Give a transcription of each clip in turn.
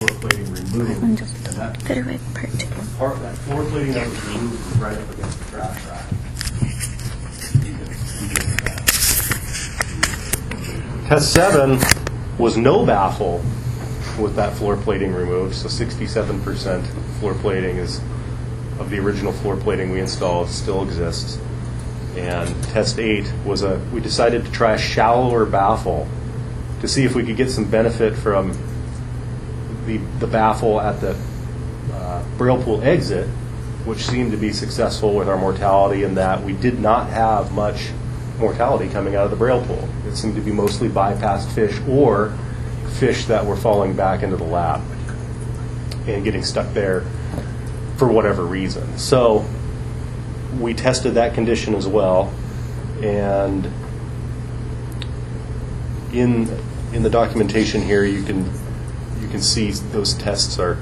floor plating removed. And that floor plating that was removed was right up against the trash rack. Test 7 was no baffle with that floor plating removed, so 67% floor plating of the original floor plating we installed still exists. And test 8 was we decided to try a shallower baffle to see if we could get some benefit from the baffle at the Braille Pool exit, which seemed to be successful with our mortality in that we did not have much mortality coming out of the Braille Pool. It seemed to be mostly bypassed fish or fish that were falling back into the lab and getting stuck there for whatever reason. So we tested that condition as well, and in the documentation here you can see those tests are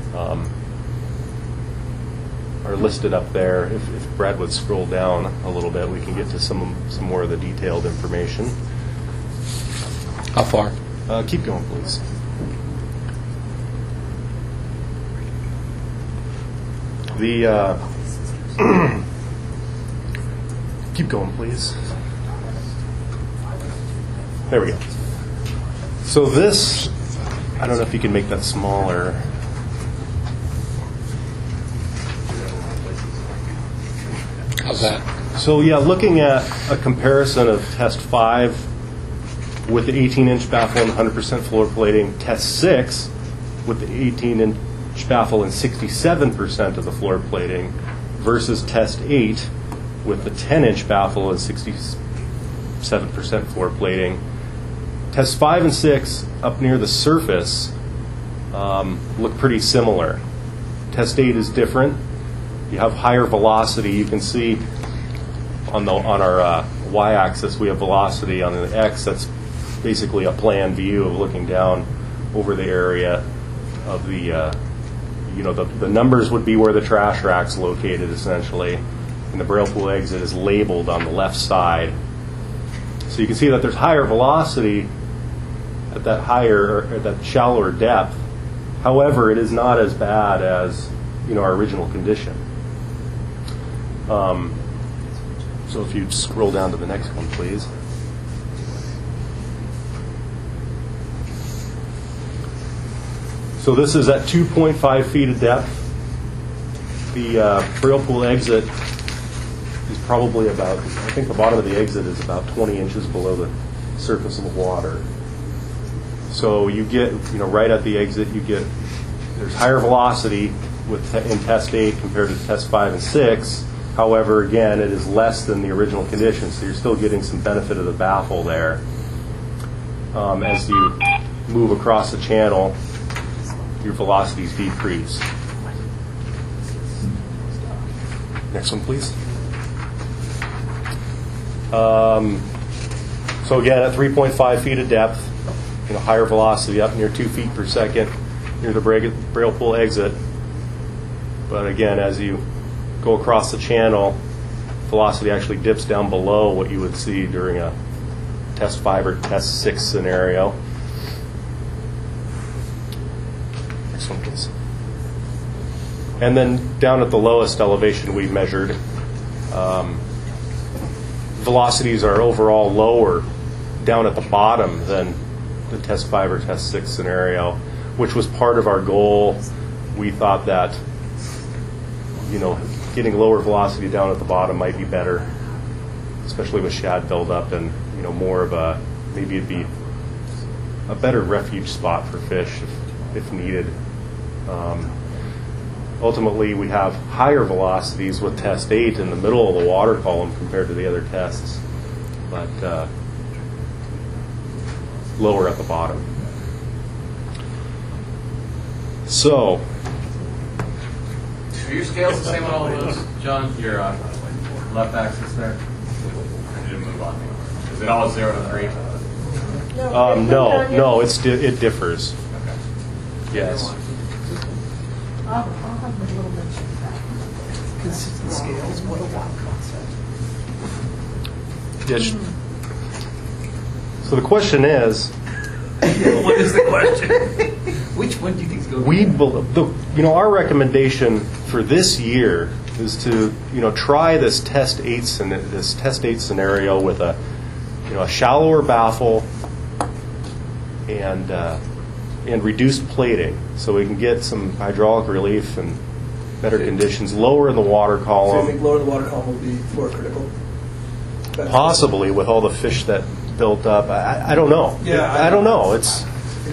listed up there. If Brad would scroll down a little bit, we can get to some more of the detailed information. How far? Keep going, please. Keep going, please. There we go. So this, I don't know if you can make that smaller. How's that? So yeah, looking at a comparison of test 5 with the 18-inch baffle and 100% floor plating, test 6 with the 18-inch baffle and 67% of the floor plating versus test 8 with the 10-inch baffle and 67% floor plating. Tests 5 and 6 up near the surface look pretty similar. Test 8 is different. You have higher velocity. You can see on our y-axis we have velocity. On the x, that's basically a plan view of looking down over the area of the numbers would be where the trash rack's located essentially, and the Braille Pool exit is labeled on the left side. So you can see that there's higher velocity at that shallower depth. However, it is not as bad as our original condition. So if you'd scroll down to the next one, please. So this is at 2.5 feet of depth. The Braille Pool exit is probably about, I think the bottom of the exit is about 20 inches below the surface of the water. So you get, right at the exit, there's higher velocity in test 8 compared to test 5 and 6. However, again, it is less than the original condition, so you're still getting some benefit of the baffle there. As you move across the channel, your velocities decrease. Next one, please. So again, at 3.5 feet of depth, higher velocity up near 2 feet per second near the Braille Pool exit. But again, as you go across the channel, velocity actually dips down below what you would see during a test 5 or test 6 scenario. Next one, please. And then down at the lowest elevation we measured, velocities are overall lower down at the bottom than the test 5 or test 6 scenario, which was part of our goal. We thought that getting lower velocity down at the bottom might be better, especially with shad buildup and more of maybe it'd be a better refuge spot for fish if needed. Ultimately, we have higher velocities with test 8 in the middle of the water column compared to the other tests, but lower at the bottom. So, are your scales the same on all of those, John? Your left axis there? I need to move on. Is it all 0 to 3? No, it differs. Okay. Yes. I'll have a little bit of that. Consistent scales, what a wild concept. Yes. So the question is, what is the question? Which What do you think is going our recommendation for this year is to, try this test 8 scenario with a shallower baffle and reduced plating, so we can get some hydraulic relief and better conditions, lower in the water So you column, think lower the water column will be more critical? possibly with all the fish that built up. I don't know. Yeah, I don't know. It's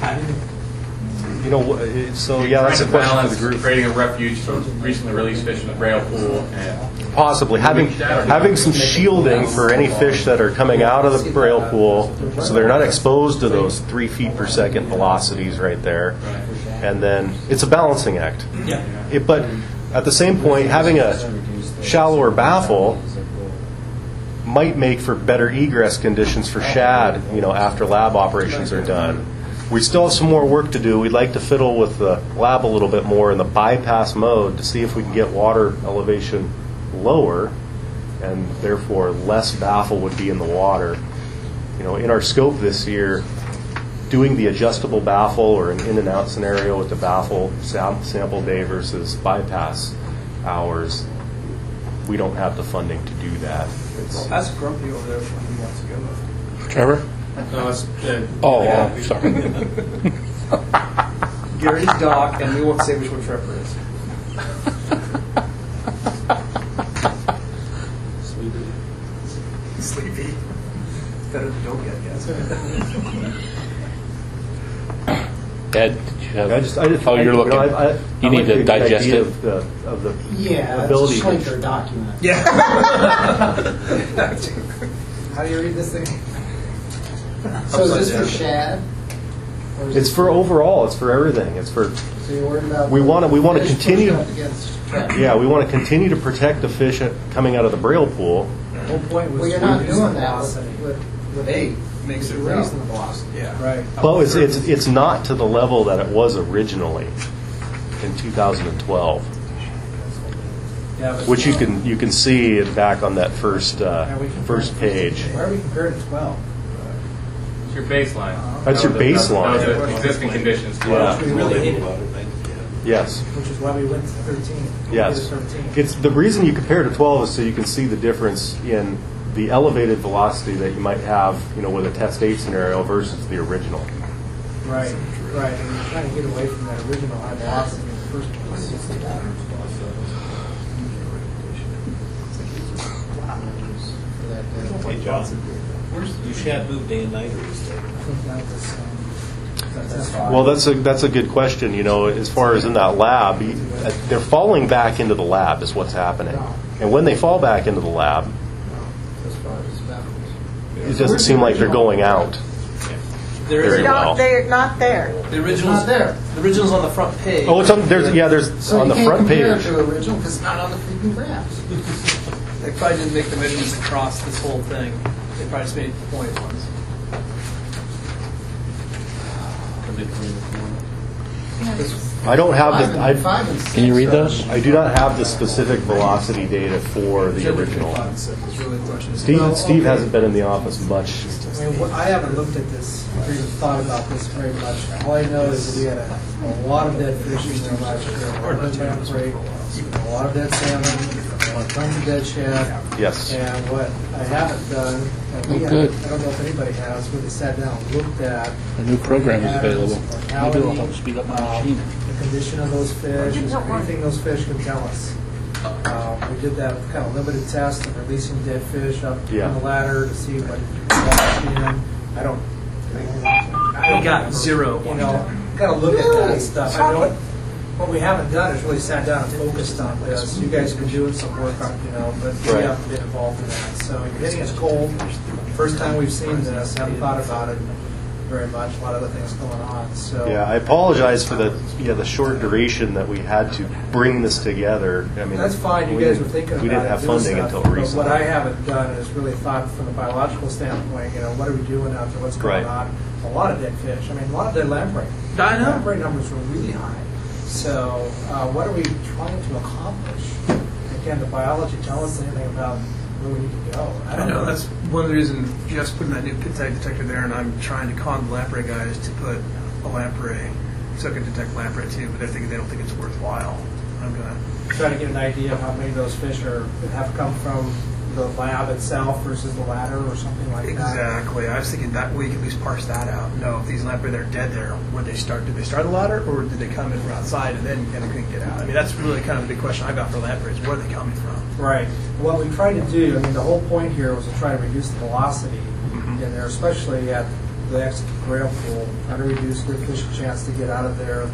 so yeah, that's a Trying to question for the balance group. creating a refuge for recently released fish in the braille pool and Possibly having some shielding for any fish that are coming out of the braille pool, so they're not exposed to those 3 feet per second velocities right there. And then it's a balancing act. Yeah. But at the same point, having a shallower baffle might make for better egress conditions for shad, after lab operations are done. We still have some more work to do. We'd like to fiddle with the lab a little bit more in the bypass mode to see if we can get water elevation lower, and therefore less baffle would be in the water. In our scope this year, doing the adjustable baffle or an in and out scenario with the baffle sample day versus bypass hours, we don't have the funding to do that. That's Grumpy over there from he wants to go. Trevor? no, it's, Oh, sorry. Gary's Doc, and we won't say which one Trevor is. Sleepy. Better than don't get, guys. Ed, did you have? Oh, you're looking. You need to digest it. Of the Yeah, ability it's to- just like their document. Yeah. How do you read this thing? So is this for shad? Or is It's it for overall. It's for everything. It's for So you're worried about we want to fish continue. pushed up against shad. Yeah, we want to continue to protect the fish coming out of the braille pool. The whole point was Well, you're not reduce doing the that velocity. with 8. Makes it You're raising rough. the velocity. Yeah. Right. Well, it's not to the level that it was originally in 2012, Yeah, but which you can see it back on that first page. Why are we comparing to 12? it's your baseline. That's your baseline. Those are existing conditions. Yeah. we really hated it. Yes, Which is why we went to 13. yes. 13. It's the reason you compare to 12 is so you can see the difference in the elevated velocity that you might have, with a test 8 scenario versus the original. Right, right. And you're trying to get away from that original high velocity in the first place. Hey, John, you shad move day and night or is that? Well, that's a good question. As far as in that lab, they're falling back into the lab is what's happening, and when they fall back into the lab, As far as backwards. it doesn't seem like they're going out There very is well. They're not there. the original's It's not there. The original's on the front page. Oh, it's on. There's So on you the can't front compare page. it to original because it's not on the freaking graphs. They probably didn't make the measurements across this whole thing. They probably just made the point ones. I don't have the. Five and six Can you read are- those? I do not have the specific velocity data for the original. It's really the question. Steve hasn't been in the office much. I haven't looked at this or even thought about this very much. All I know is that we had a lot of dead fish in there last year. A lot of dead salmon, a lot of tons of dead shad. Yes. And what I haven't done, and we Oh, haven't, good. I don't know if anybody has, really sat down and looked at A new program is available. mortality, Maybe it'll help speed up my machine. the condition of those fish, is there anything those fish can tell us. We did that kind of limited test of releasing dead fish up Yeah. on the ladder to see what washed in. I don't. I got zero. Got to look at that stuff. I know what we haven't done is really sat down and focused on this. You guys have been doing some work on, but we Right. haven't been involved in that. So you're hitting us cold. First time we've seen this. Haven't thought about it very much. A lot of other things going on. So Yeah, I apologize for the short duration that we had to bring this together. I mean, that's fine. You guys were thinking about it. We didn't have doing funding stuff, until but recently. what I haven't done is really thought from the biological standpoint. What are we doing out there? What's going Right. on? A lot of dead fish. I mean, a lot of dead lamprey. I know. Lamprey numbers were really high. So, what are we trying to accomplish? Can the biology tell us anything about where we need to go? I know, that's one of the reasons Jeff's putting that new pit tag detector there, and I'm trying to con the lamprey guys to put a lamprey so it can detect lamprey too, but they don't think it's worthwhile. I'm gonna Try to get an idea of how many of those fish have come from the lab itself versus the ladder or something like that. exactly. I was thinking that way you can at least parse that out. No, if these lamprey that are dead there, when they start, did they start the ladder or did they come in from outside and then kind of couldn't get out? I mean, that's really kind of the big question I got for lamprey is where are they coming from? Right. What we tried to do, I mean, the whole point here was to try to reduce the velocity in there, especially at the exit grail pool, try to reduce their fish chance to get out of there,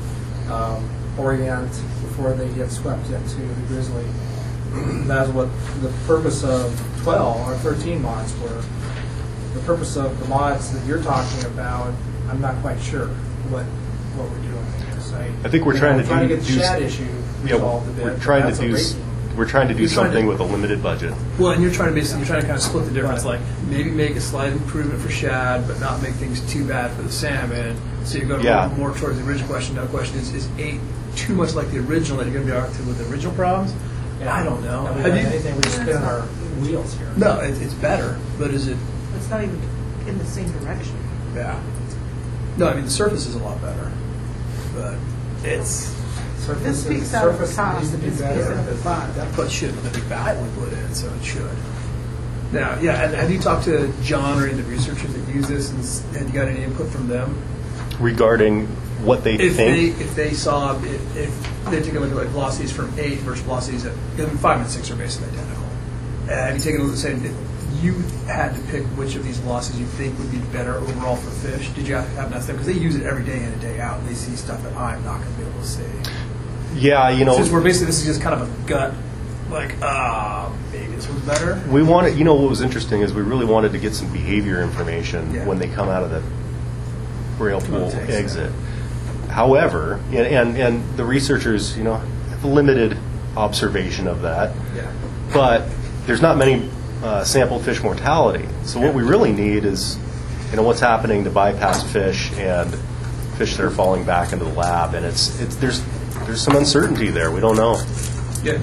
orient before they get swept into the grizzly. That's what the purpose of 12 or 13 mods were. The purpose of the mods that you're talking about, I'm not quite sure what we're doing. I think we're trying to get the shad issue resolved a bit. We're trying to do something with a limited budget. Well, and you're trying to kind of split the difference, like maybe make a slight improvement for shad, but not make things too bad for the salmon. So you're going more towards the original question. Now the question is 8 too much like the original that you're going to be arguing with the original problems? Yeah. I don't know. Have you anything we spin our wheels here? No, it's better, but is it? It's not even in the same direction. Yeah. No, I mean the surface is a lot better, but it's. This speaks out of the top. Needs to be This better. speaks out of the bottom. That put should the big bat we put in, so it should. Now, yeah, and have you talked to John or any of the researchers that use this, and have you got any input from them? Regarding what they think? If they saw, if they took a look at like velocities from 8 versus velocities at 5 and 6 are basically identical. Have you taken a look at saying if you had to pick which of these velocities you think would be better overall for fish? Did you have to ask them? Because they use it every day in and day out, and they see stuff that I'm not going to be able to see. Yeah, Since we're basically, this is just kind of a gut, like, maybe this one's better. we wanted. What was interesting is we really wanted to get some behavior information when they come out of the grail pool exit. However, and the researchers, have limited observation of that. Yeah. But there's not many sampled fish mortality. So what we really need is, what's happening to bypass fish and fish that are falling back into the lab, and there's some uncertainty there. We don't know. Yeah.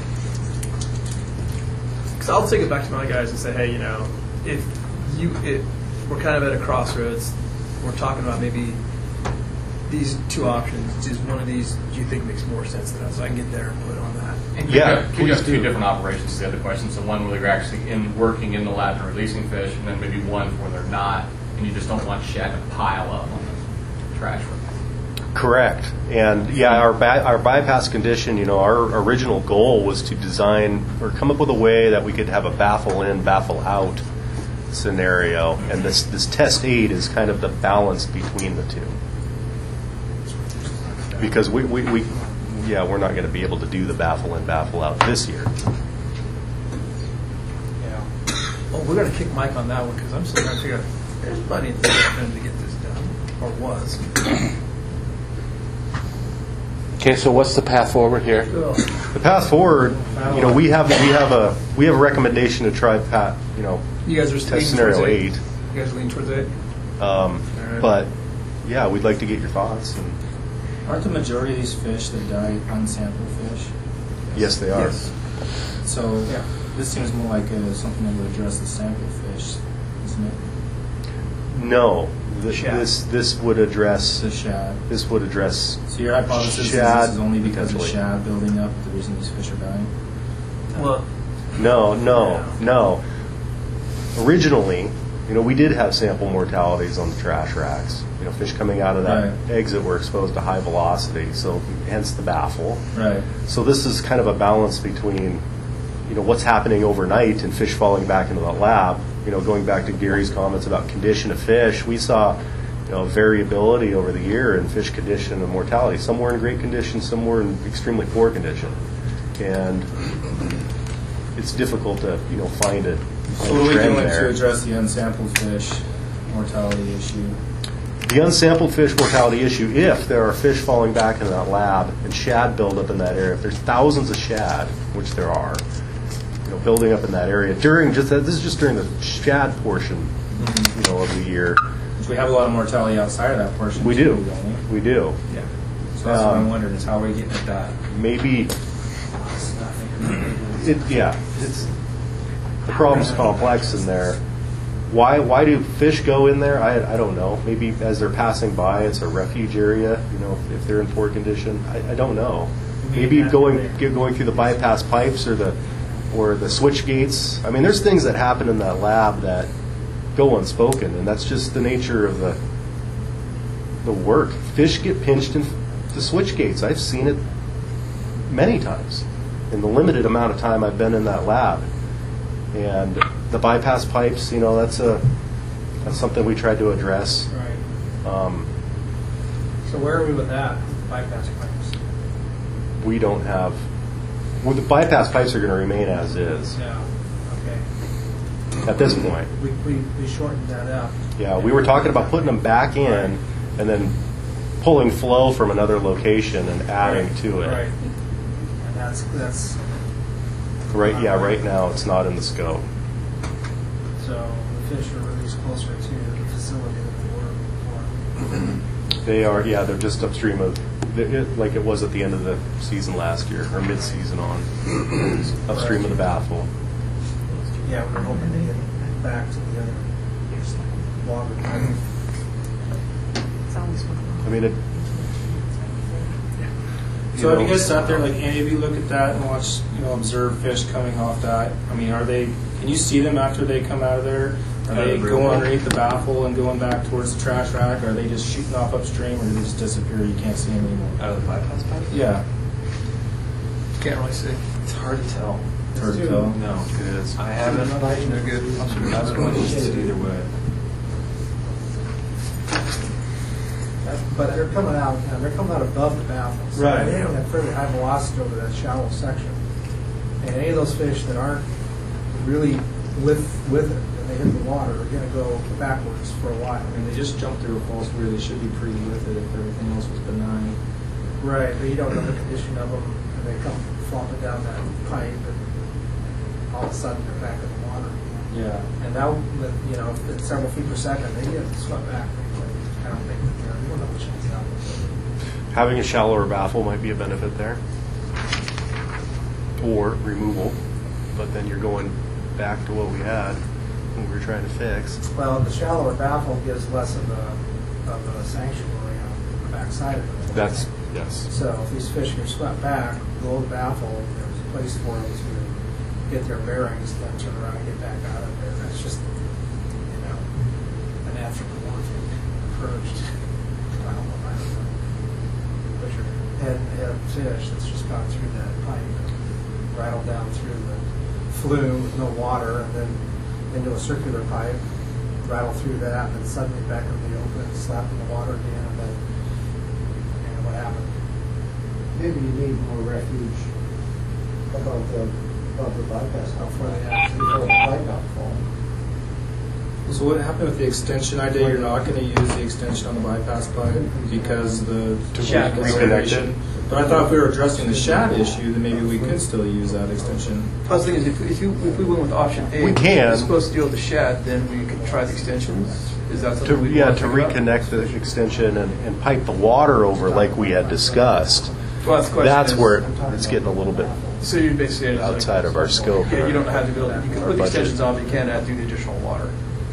Because I'll take it back to my guys and say, hey, if we're kind of at a crossroads, we're talking about maybe these two options. Is one of these do you think makes more sense than us? So I can get their input on that. And Yeah, you have two different operations is the other question. So one where you're actually working in the lab and releasing fish, and then maybe one where they're not, and you just don't want shad to pile up on the trash room. Correct. And our bypass condition, our original goal was to design or come up with a way that we could have a baffle in, baffle out scenario. And this test 8 is kind of the balance between the two. Because we're not going to be able to do the baffle in, baffle out this year. Yeah. Oh, we're going to kick Mike on that one because I'm still trying to figure out there's money in there for him to get this done, or was. Okay, so what's the path forward here? Ugh. The path forward, we have a recommendation to try You guys are test leaning scenario towards 8. You guys are leaning towards 8? But we'd like to get your thoughts. And Aren't the majority of these fish that die unsampled fish? yes, they are. Yes. So this seems more like something that would address the sampled fish, isn't it? No, Shad. this would address The shad. this would address So your hypothesis is shad this is only because of potentially. shad building up the reason these fish are dying? Well, No. Originally, we did have sample mortalities on the trash racks. Fish coming out of that Right. exit were exposed to high velocity, so hence the baffle. Right. So this is kind of a balance between, what's happening overnight and fish falling back into the lab. Going back to Gary's comments about condition of fish, we saw, variability over the year in fish condition and mortality. Some were in great condition, some were in extremely poor condition, and it's difficult to, find a So what are we trend doing there. to address the unsampled fish mortality issue? The unsampled fish mortality issue, if there are fish falling back into that lab and shad buildup in that area, if there's thousands of shad, which there are, building up in that area this is just during the shad portion, of the year. Which we have a lot of mortality outside of that portion. We too, do. don't we? We do. yeah. So that's what I'm wondering is how we're getting at that. Maybe. The problem's complex in there. Why do fish go in there? I don't know. Maybe as they're passing by, it's a refuge area. You know, if they're in poor condition, I don't know. Maybe going through the bypass pipes or the switch gates. I mean, there's things that happen in that lab that go unspoken, and that's just the nature of the work. Fish get pinched in the switch gates. I've seen it many times in the limited amount of time I've been in that lab. And the bypass pipes, you know, that's something we tried to address. Right. So where are we with that, bypass pipes? We don't have. Well, the bypass pipes are going to remain as is Yeah, okay. at this point. We shortened that up. Yeah, we were talking about putting them back in and then pulling flow from another location and adding to it. Right. And that's Right. Yeah. Right now, it's not in the scope. so the fish are released closer to the facility than they were before. They are. Yeah, they're just upstream of, like it was at the end of the season last year, or mid-season on, upstream of the baffle. Yeah, we're hoping to get back to the other water. I mean, it. So have you guys sat there, like any of you look at that and watch, observe fish coming off that? I mean, can you see them after they come out of there? Are they going underneath the baffle and going back towards the trash rack? Or are they just shooting off upstream, or do they just disappear? You can't see them anymore. Out of the bypass pipe? Yeah. Can't really see. It's hard to tell. It's hard to tell. No. It is. I haven't. They're good. I was going to use it either way. But they're coming out above the baffle. So Right. they don't have fairly high velocity over that shallow section. And any of those fish that aren't really with it, and they hit the water, are going to go backwards for a while. I mean, they just jumped through a false rear. They should be pretty with it if everything else was benign. Right, but you don't know the condition of them, and they come flopping down that pipe, and all of a sudden they're back in the water. Yeah. And now, if it's several feet per second, they get swept back. I don't think that they're, we don't know which one's out. Having a shallower baffle might be a benefit there, or removal, but then you're going back to what we had, what we were trying to fix. Well, the shallower baffle gives less of a sanctuary on the backside of it. Yes. So if these fish are swept back below the baffle, there's a place for them to get their bearings, then turn around and get back out of there. That's just, an anthropomorphic approach to, I don't know, which are head fish that's just gone through that pipe and rattled down through the flume with no water, and then into a circular pipe, rattle through that, and then suddenly back into the open, slap in the water again, and then what happened? Maybe you need more refuge above the bypass Before they actually before the pipe outfall. So what happened with the extension idea? You're not going to use the extension on the bypass pipe because the shad consideration. But I thought if we were addressing the shad issue, then maybe we could still use that extension. I was thinking, if we went with option A, We can. We're supposed to deal with the shed, then we could try the extensions. Is that something we To want to think about? reconnect the extension and pipe the water over like we had discussed. Well, that's the question. That's is- where it's getting a little bit So you're basically saying outside of our scope. Yeah, you don't have to build. You can Our put the budget. extensions on, but you can't do the additional water.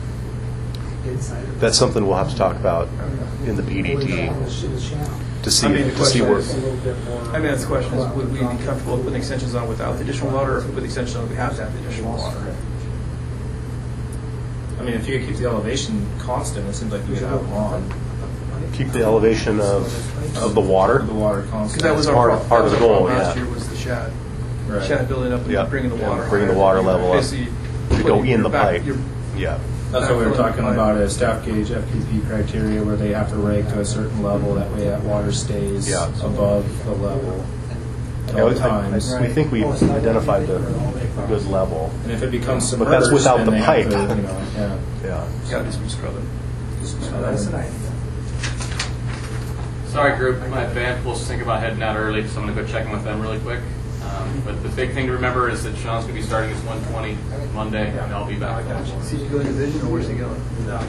That's something we'll have to talk about in the PDT to see I mean, the to see question where. is- I mean, that's the question: is would we be comfortable putting extensions on without the additional water, or if we put the extensions on, we have to have the additional water? I mean, if you could keep the elevation constant, it seems like you could have them on. Keep the elevation of the water. The water Because constant. that was That's our part of the goal, Last yeah. year was the shad. Right. Shad building up and Yeah. bringing the water. Bringing the higher. water level up Basically to go putting in the your back- pipe. your- Yeah. That's what we were talking about, a staff gauge FPP criteria where they have to rake to a certain level. That way that water stays Yeah. above the level at Yeah, all I times. think we identified the good level. And if it becomes But submerged, that's without then the they have pipe. to, Yeah. Got to do some scrubbing. That's an idea. Sorry, group, my band will think about heading out early, so I'm going to go check in with them really quick. But the big thing to remember is that Sean's going to be starting his 120 Monday, and I'll be back. Is he going to division, or where's he going?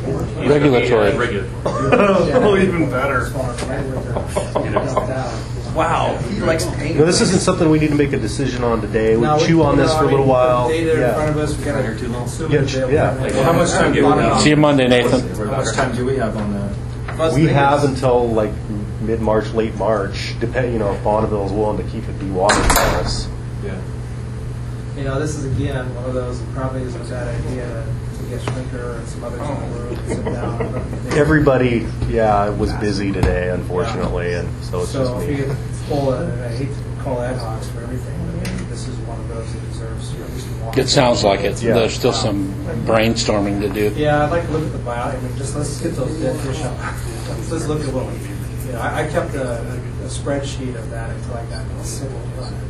Regulatory. Regulatory. Oh, even better. Wow, he likes pain. No, this isn't something we need to make a decision on today. We No, chew on this for a little while. Data in front of us, we got to. Yeah. How much time do we have? See you Monday, Nathan. How much time do we have on that? We have until like mid-March, late March, depending, if Bonneville is willing to keep it dewatered for us. Yeah. This is again one of those that probably isn't a bad idea to get Schlinker and some others in the room to sit down. Everybody, was busy today, unfortunately, and so it's just if we me. could pull it, and I hate to call ad hocs for everything, but maybe this is one of those that deserves at least one. It sounds like it. Yeah. There's still some brainstorming to do. Yeah, I'd like to look at the bio. Just let's get those dead fish up. Let's look at what we. I kept a spreadsheet of that until I got civil.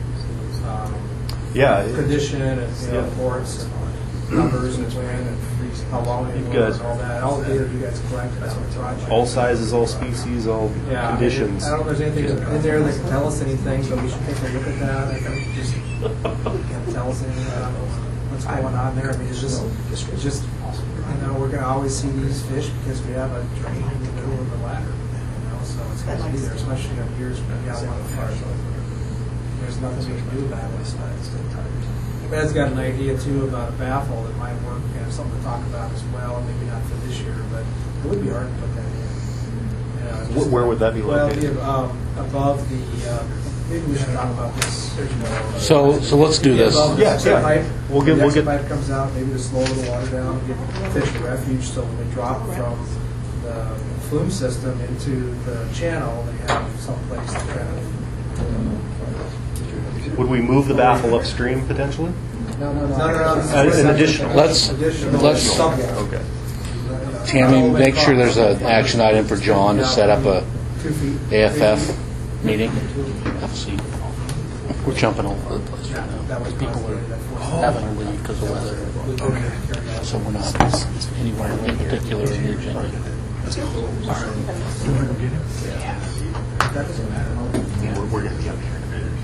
Condition and reports and numbers and when and how long it was and all that. All the data you guys collected on the project. All sizes, all species, all conditions. I don't know if there's anything in there that can tell us anything, but we should take a look at that. I think just can't tell us anything. I don't know what's going on there. I mean, it's just we're going to always see these fish because we have a drain in the middle of the ladder. So it's going to be there, especially up years when we got one far. There's nothing we can do about it. Ed's got an idea too about a baffle that might work, something to talk about as well. Maybe not for this year, but it would be hard to put that in. Where would that be Well, located? above the. Maybe we should talk about this. So let's do this. Above the exit pipe. We'll The get. exit pipe comes out, maybe to slow the water down, get fish to refuge, so when they drop from the flume system into the channel, they have some place to kind of. Would we move the baffle upstream potentially? No. An additional. Let's Okay. Tammy, make sure there's an action item for John to set up a 2 feet. AFF meeting. Have a seat. We're jumping all over the place right now. That was People are having to leave because of weather, so we're not anywhere in particular in the agenda. We're going to be up here.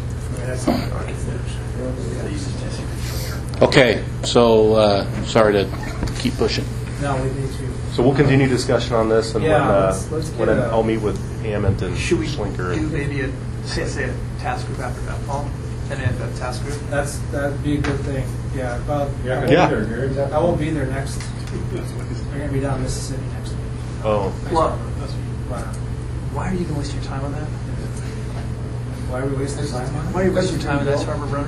Okay, so sorry to keep pushing. No, we need to. So we'll continue discussion on this, and Yeah, let's when get a- I'll meet with Hammond and Should we Schlinker. do And, maybe a task group after that, Paul? An AFF task group? That'd be a good thing. Yeah, well, Yeah. I won't be there next. We're gonna be down in Mississippi next week. oh, Well, But why are you going to waste your time on that? why are we wasting time on it? Why are you wasting your time on that, Harbor Runner?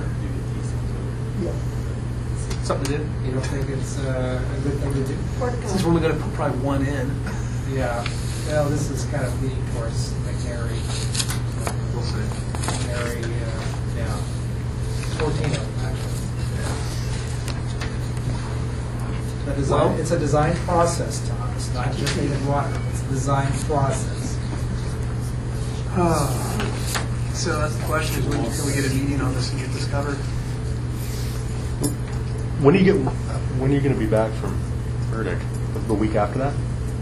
Something to do? You don't think it's a good thing to do? Since we're only going to put probably one in. Yeah. Well, this is kind of leading towards McNary. We'll see. McNary, yeah. 14 of them, actually. The design, it's a design process, Tom. It's not just even water. It's a design process. So that's the question: is when can we get a meeting on this and get this covered? when are you going to be back from Burdick? The week after that?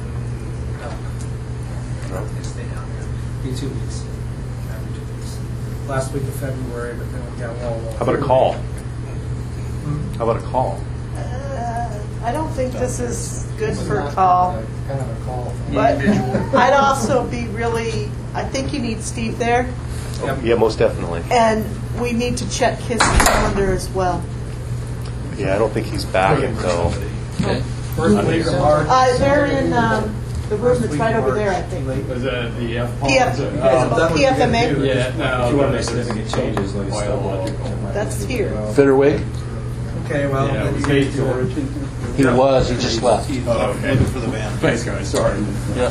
No. They stay down here. Be 2 weeks. Every 2 weeks. Last week of February, but then we got wall. How about a call? How about a call? I don't think this is good for a call, Kind of a call. but I'd also be really, I think you need Steve there, Yeah, most definitely. and we need to check his calendar as well. Yeah, I don't think he's back until. Okay. First week of March. They're in the room that's right over there, I think. Was that the F? PFMA, Yeah. If you want to make significant changes, like that's here. Fitterwig? Okay, well, Yeah, then you phase guys do it. He was, he just left. Oh, okay. Looking for the van. Thanks, guys. Sorry. Yeah.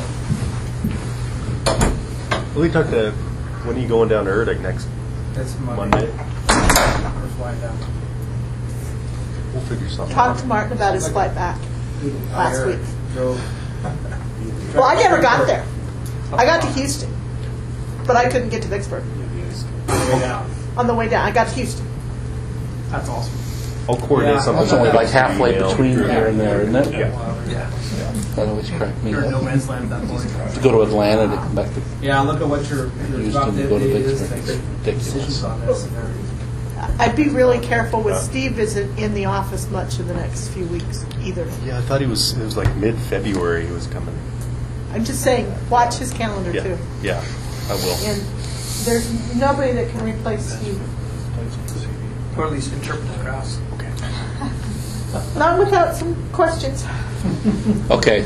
We talked to. When are you going down to Erdig next It's Monday? We're flying down. We'll figure something Talked out. to Martin about his flight back last week. Go. Well, I never got there. I got to Houston, but I couldn't get to Vicksburg. Way down. On the way down, I got to Houston. That's awesome. I'll coordinate Yeah. something. That's only like through halfway email. between here and there, isn't it? Yeah. That always cracked me You're in no up. man's land at that point. To go to Atlanta to come back to Yeah, look at what your drop Houston to dead go to date is. Vicksburg. Make Ridiculous. decisions on this. And everything. I'd be really careful with Steve isn't in the office much in the next few weeks either. Yeah, I thought it was like mid-February he was coming. I'm just saying, watch his calendar Yeah, too. yeah, I will. And There's nobody that can replace you. Or at least interpret the graphs. Not without some questions. Okay.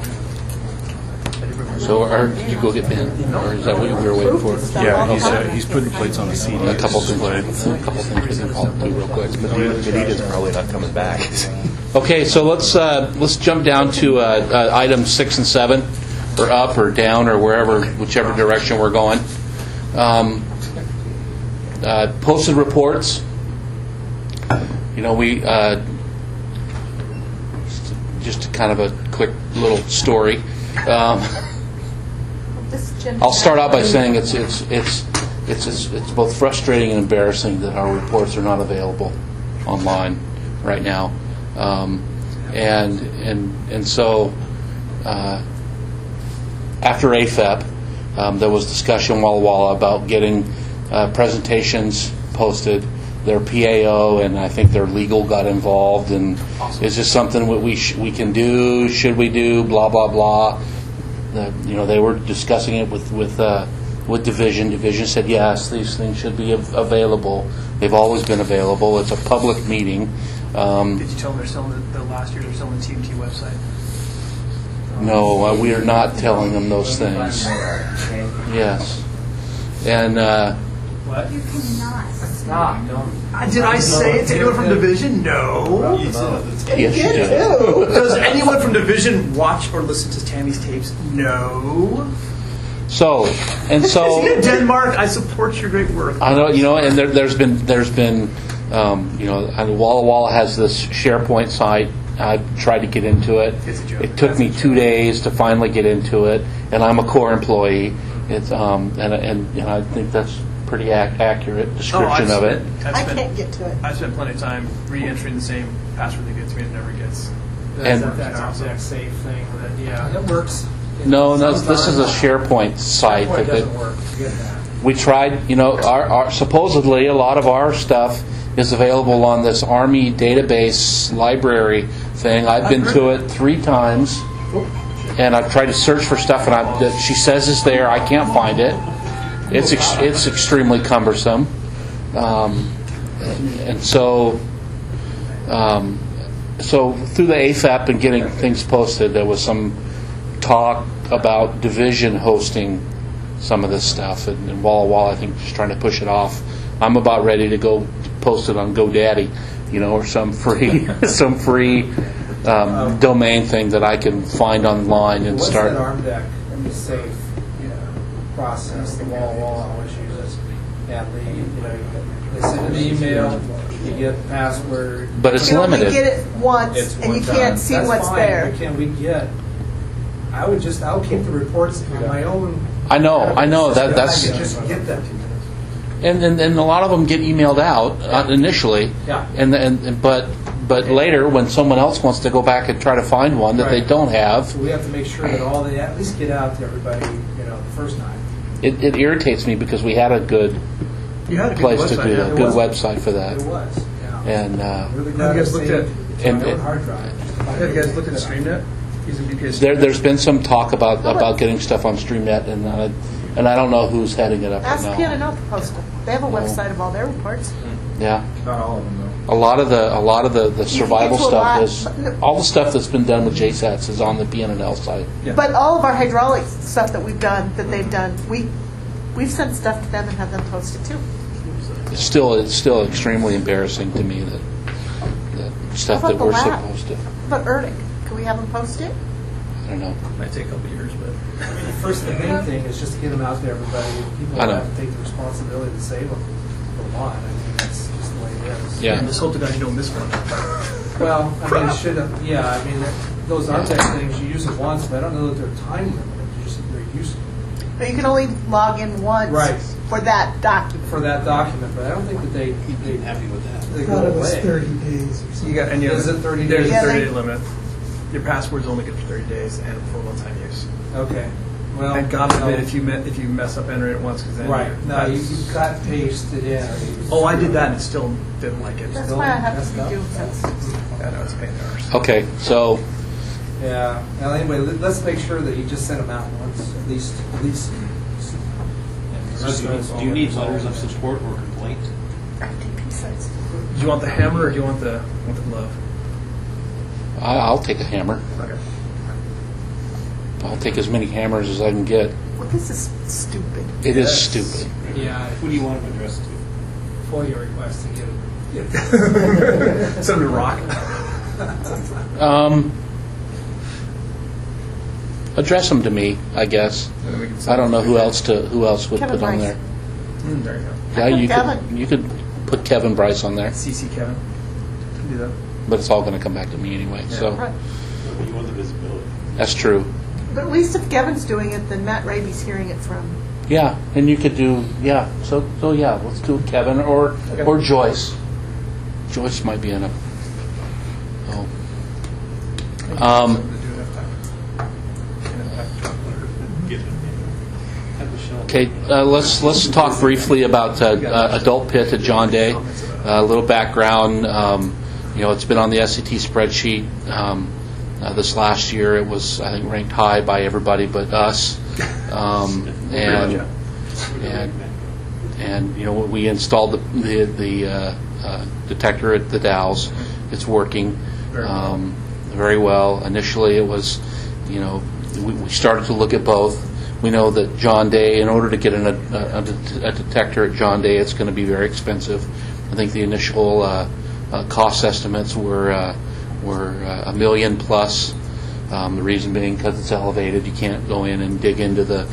So, did you go get Ben? Or is that what you were waiting for? Yeah, he's putting plates on the CD. A couple things we can call do real quick. Medita's probably not coming back. Okay, so let's jump down to items 6 and 7, or up or down or wherever, whichever direction we're going. Posted reports. You know, we just kind of a quick little story. I'll start out by saying it's both frustrating and embarrassing that our reports are not available online right now, and so after AFEP, there was discussion Walla Walla about getting presentations posted. Their PAO and I think their legal got involved, and is this something that we can do? Should we do? Blah blah blah. They were discussing it with Division. Division said yes, these things should be available. They've always been available. It's a public meeting. Did you tell them they're selling the last year? They're selling the TMT website. No, we are not telling them those things. Yes, and. What? You cannot. Stop. Did I say it to anyone from Division? No. Yes, you did. Does anyone from Division watch or listen to Tammy's tapes? No. So. Is he in Denmark? I support your great work. I know, and there's been, Walla Walla has this SharePoint site. I tried to get into it. It's a joke. It took me 2 days to finally get into it, and I'm a core employee. It's and I think that's pretty accurate description of it. I can't get to it. I spent plenty of time re-entering the same password that gets me and it never gets. And that exact same thing. It works. No, this is a SharePoint site SharePoint that doesn't work. Forget that. we tried. Our supposedly a lot of our stuff is available on this Army database library thing. I've been to it 3 times, and I've tried to search for stuff, and that she says is there. I can't find it. It's extremely cumbersome, and so through the AFAP and getting things posted, there was some talk about Division hosting some of this stuff, and Walla Walla I think just trying to push it off. I'm about ready to go post it on GoDaddy, or some free domain thing that I can find online and What's start. that ARM deck and the safe process the Walla Walla always uses? And they send an email, you get password. But it's You limited. only get it once, It's and you one time. can't see That's what's fine, there. but can we get? I'll keep the reports on my own. I know. That's I can just get them. and a lot of them get emailed out initially, Yeah. but later when someone else wants to go back and try to find one that they Right. don't have, So we have to make sure that all they at least get out to everybody, the first time. it irritates me because we had a good You had a good place website. to do that, It good was. website for that, It was. Yeah. and Really Have glad you guys I looked at- saved and- my own hard drive. Have you guys looked at StreamNet? Using VPS? there's been some talk about getting stuff on StreamNet, and I don't know who's heading it up Ask right Piano now. to post it. They have a website of all their reports. Yeah. Not all of them, though. A lot of the survival to a stuff lot. is all the stuff that's been done with JSATs is on the PNL site. But all of our hydraulic stuff that we've done, that they've done, we've sent stuff to them and have them post it too. It's still extremely embarrassing to me that stuff How that about we're the lab? supposed to. But Erdic, can we have them post it? I don't know. Might take a couple years, but The main thing is just to get them out to everybody. People I know. have to take the responsibility to save them for one. I mean, that's just the way it is. Yeah. and just hope to God you don't miss one. Well, I mean, it should have, those Artex things, you use it once, but I don't know that they're time limited. They're useful But you can only log in once Right. for that document. for that document, but I don't think that they Happy with that. they go away. 30 days or something. You got, and you Is it 30 There's days? a Yeah, 30-day they- limit. Your password's only good for 30 days and for one-time use. Okay. Well, And God forbid no. if you mess up entering it once, because then Right. No, you that's- cut paste it in. Oh, I did that and it still didn't like it. That's Still why I have messed to up. do this. I know it's a pain in the arse. Okay, so Yeah. Well, anyway, let's make sure that you just send them out once, at least. Do you need letters of support or complaint? FTP sites. Do you want the hammer or do you want the glove? I'll take a hammer. Okay. I'll take as many hammers as I can get. Well, this is stupid. It is stupid. Yeah, Who do you want them addressed to? FOIA request to get Send them to rock. Address them to me, I guess. And then we can I don't know who else would Kevin put on Bryce. there. There you go. Yeah, Kevin. you could put Kevin Bryce on there, CC Kevin. Can do that. but it's all going to come back to me anyway. So Right. You want the visibility. that's true. But at least if Kevin's doing it, then Matt Raby's hearing it from. Yeah, and you could do So yeah, let's do Kevin or Joyce. Joyce might be in a. Oh. Okay, let's talk briefly about Adult Pit at John Day. A little background. It's been on the SCT spreadsheet. This last year, it was, I think, ranked high by everybody but us. And we installed the detector at the Dalles. It's working very well. Initially, it was, we started to look at both. We know that John Day, in order to get a detector at John Day, it's going to be very expensive. I think the initial cost estimates were $1 million plus. The reason being because it's elevated, you can't go in and dig into that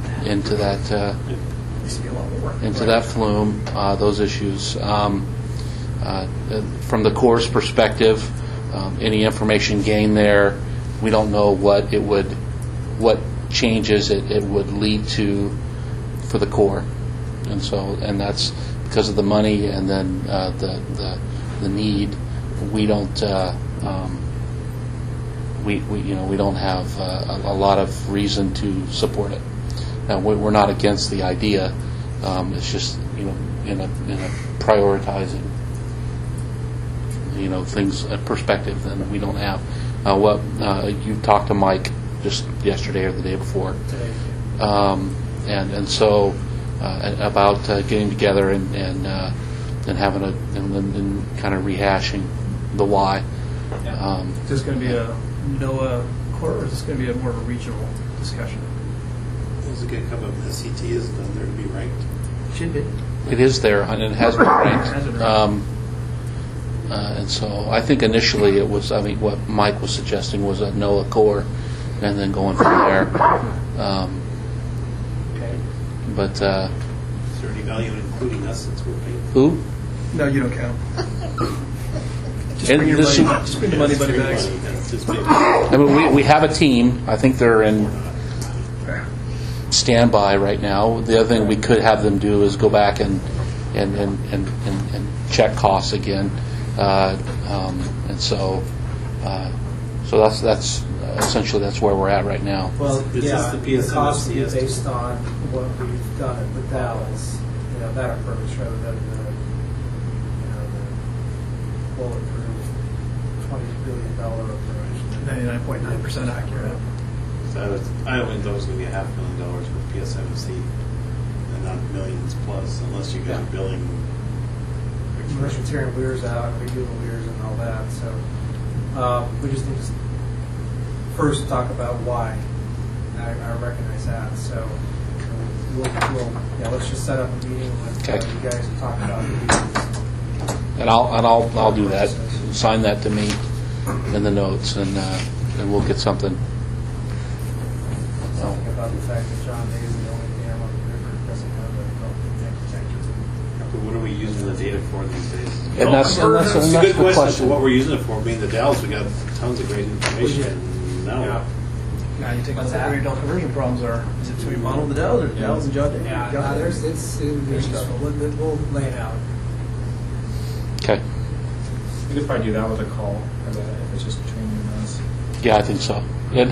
flume. Those issues. From the Corps' perspective, any information gained there, we don't know what changes it would lead to for the Corps, and that's because of the money and then the need. We don't we don't have a lot of reason to support it. Now we're not against the idea. It's just in a prioritizing things perspective that we don't have. You talked to Mike just yesterday or the day before, and so about getting together and having and kind of rehashing the why. Is this going to be a NOAA court, or is this going to be more of a regional discussion? Is it going to come up with SCT? Is it there to be ranked? Should be. It is there, and it has been ranked. Has been ranked. And so I think initially it was, what Mike was suggesting was a NOAA core, and then going from there. Okay. But is there any value in including us since we're paying? who? No, you don't count. Just And bring your this- money. Just bring the money bags. That's just big. We have a team. I think they're in standby right now. The other thing we could have them do is go back and check costs again. And so that's essentially that's where we're at right now. Well, Is yeah, this the the cost will be PSMSCS? based on what we've done at the Dalles, that approach rather than the bulletproof $20 billion approach. 99.9% accurate. So I don't think that was going to be $500,000 with PSMC, and not millions plus, unless you guys are billing. Unless you're tearing weirs out, and redoing the weirs and all that, so we just need to first talk about why. I recognize that, so let's just set up a meeting with Okay. you guys and talk about the meetings. And I'll do that. Sign that to me in the notes, and we'll get something. Something about the fact that John Day is the only dam on the river that doesn't have a detector. But what are we using the data for these days? And that's It's a good the question as to question. what we're using it for. Being the Dalles, we got tons of great information. Now, Now you take a look at where your Delta conversion problems are. Is it between model the Dalles or Dalles and John Day? Yeah, it's useful. We'll lay it out. Okay. We could probably do that with a call, if it's just between you and us. Yeah, I think so.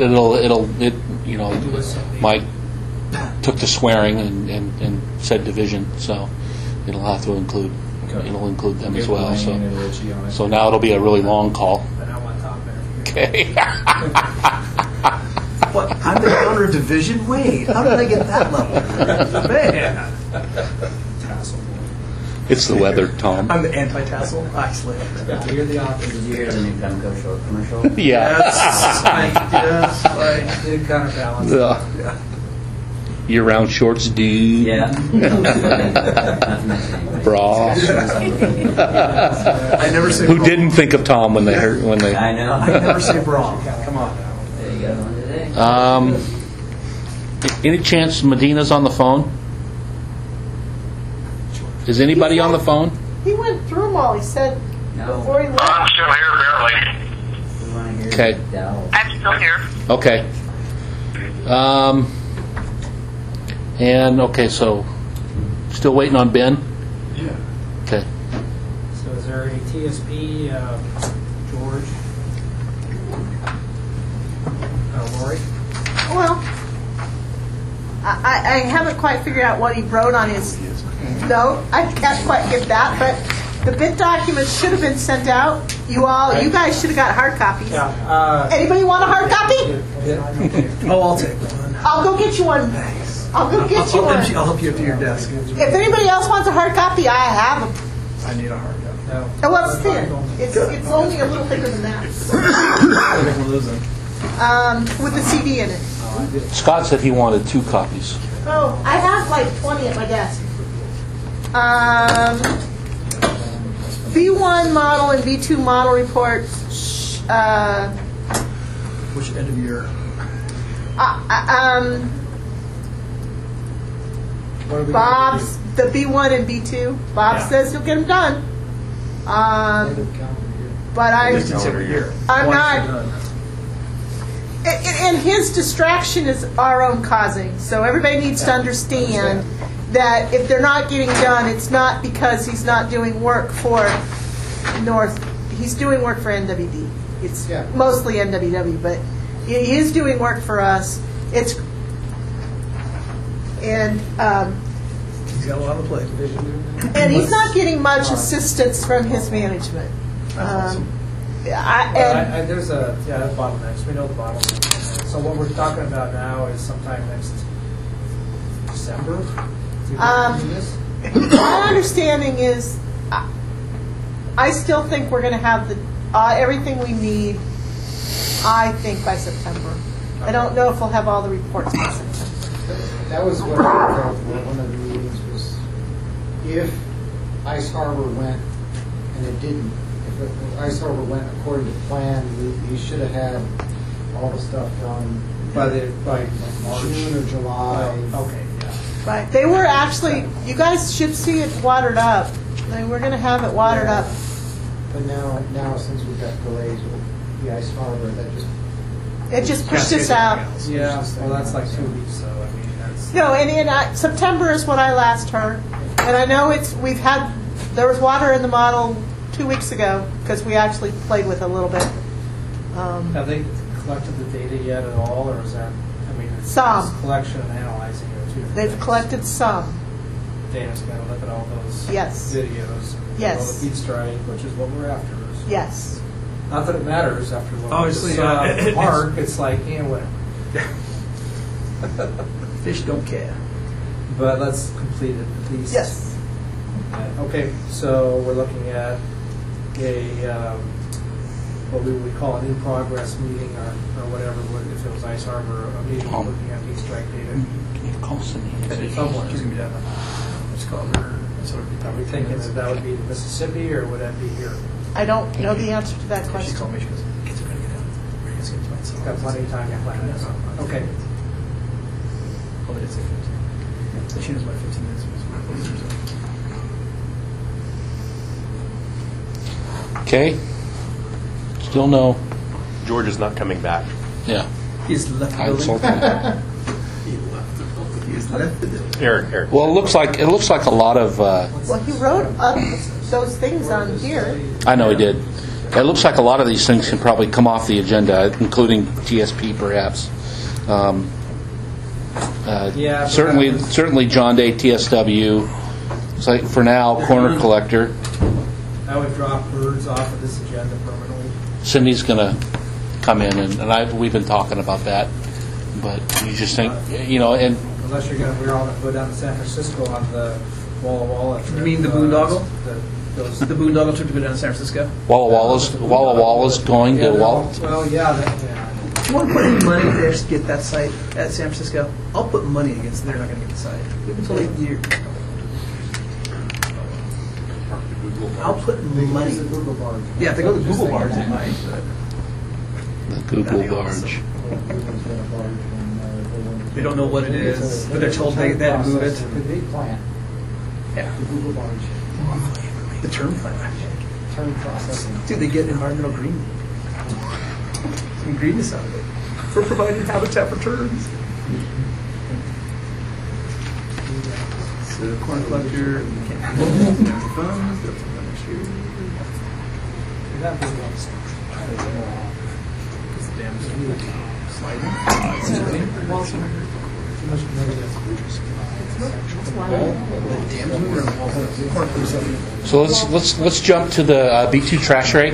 Mike took to swearing and said division, so it'll have to include them as well. So now it'll be a really long call. But I want top there. Okay. Well, I'm founder of Division? Wait, how did I get that level? Man. It's the weather, Tom. I'm the anti-tassel. Excellent. Yeah, you're the author. Did you hear the new Femco short commercial? Yeah. Yes, I Did counterbalance. Yeah. Year-round shorts, dude. Yeah. Not to mention anything. Bra. I never say Who bra. didn't think of Tom when they heard when they? I know. I never say bra. Come on now. There you go. One today. Any chance Medina's on the phone? Is anybody on the phone? He went through them all. He said No. before he left. I'm still here, barely. We want to hear Okay. Dell. I'm still here. Okay. And okay, so still waiting on Ben. Yeah. Okay. So is there any TSP, George? Lori? Well, I haven't quite figured out what he wrote on his note. I can't quite get that, but the bid documents should have been sent out. You guys should have got hard copies. Yeah. Anybody want a hard copy? Oh, I'll take one. I'll go get you one. I'll go get you one. I'll help you up to your desk. If anybody else wants a hard copy, I have them. I need a hard copy. No. Oh, well, it's thin. It's only a little thicker than that. I'll take one of those then. With the CD in it. Scott said he wanted 2 copies. Oh, I have like 20 at my desk. V1 model and V2 model reports. Which end of year? Bob's the B1 and B2. Bob says he'll get them done. But It's every year. I'm Once not. you're done. And his distraction is our own causing. So everybody needs to understand that if they're not getting done, it's not because he's not doing work for North. He's doing work for NWD. It's mostly NWW, but he is doing work for us. He's got a lot of play. And he's not getting much assistance from his management. There's there's bottlenecks. We know the bottlenecks. So what we're talking about now is sometime next December. My understanding is, I still think we're going to have everything we need. I think by September. I don't know if we'll have all the reports by September. That was what I felt one of the meetings was, if Ice Harbor went, and it didn't, if Ice Harbor went according to plan, we should have had all the stuff done By June or July. Okay, yeah. Right. They were actually, you guys should see it watered up. We're going to have it watered up. But now since we've got delays with the Ice Harbor, It just pushed us out. Yeah, well, that's like 2 weeks, so I mean, that's... No, and September is what I last heard. And I know there was water in the model 2 weeks ago, because we actually played with it a little bit. Have they collected the data yet at all, or is that, I mean, it's Some. collection and analyzing are 2 different They've things. collected some. Dana's got to look at all those Yes. videos. Yes. All the feed strike, which is what we're after. So. Yes. Not that it matters after what Obviously, we saw at the it's- park. It's like, whatever. Fish don't care. But let's complete it at least. Yes. Okay, so we're looking at what we would call an in-progress meeting or whatever, if it was Ice Harbor, a meeting looking at feed strike data. Can you call Cindy? Somewhere. She's gonna be down. Let's call her. Are we thinking that would be Mississippi, or would that be here? I don't know the answer to that She question. called me. She goes, "Kids are gonna get out. We're gonna get to my son." Got plenty of time to plan this. Okay. Oh, they did say 15. So she knows about 15 minutes. Okay. Still no. George is not coming back. Yeah. He's left the I building. insulted him. He's left the building. Eric. Well, it looks like a lot of. Well, he wrote up those things on here. I know he did. It looks like a lot of these things can probably come off the agenda, including TSP, perhaps. Yeah. Certainly John Day, TSW. It's like for now, corner collector. I would drop birds off of this agenda permanently. Cindy's going to come in, and we've been talking about that. But you just think, you know, and Unless we're all going to go down to San Francisco on the Walla Walla trip. You mean the boondoggle? Those The boondoggle trip to go down to San Francisco? Walla Walla's going to Walla. Well, yeah. If you want to put any money there to get that site at San Francisco, I'll put money against they're not going to get the site. Give it until 8 years. I'll put money. Yeah, if they go to the Google barge, they might. But The Google barge. they don't know what it is, but they're told they had to move it. Could be plant, Yeah, the Google barge, the term plan. term processing. Dude, they get environmental green. Some greenness out of it for providing habitat for terns. So corn collector, can't funds, that's another tree. So let's jump to the B2 trash rake.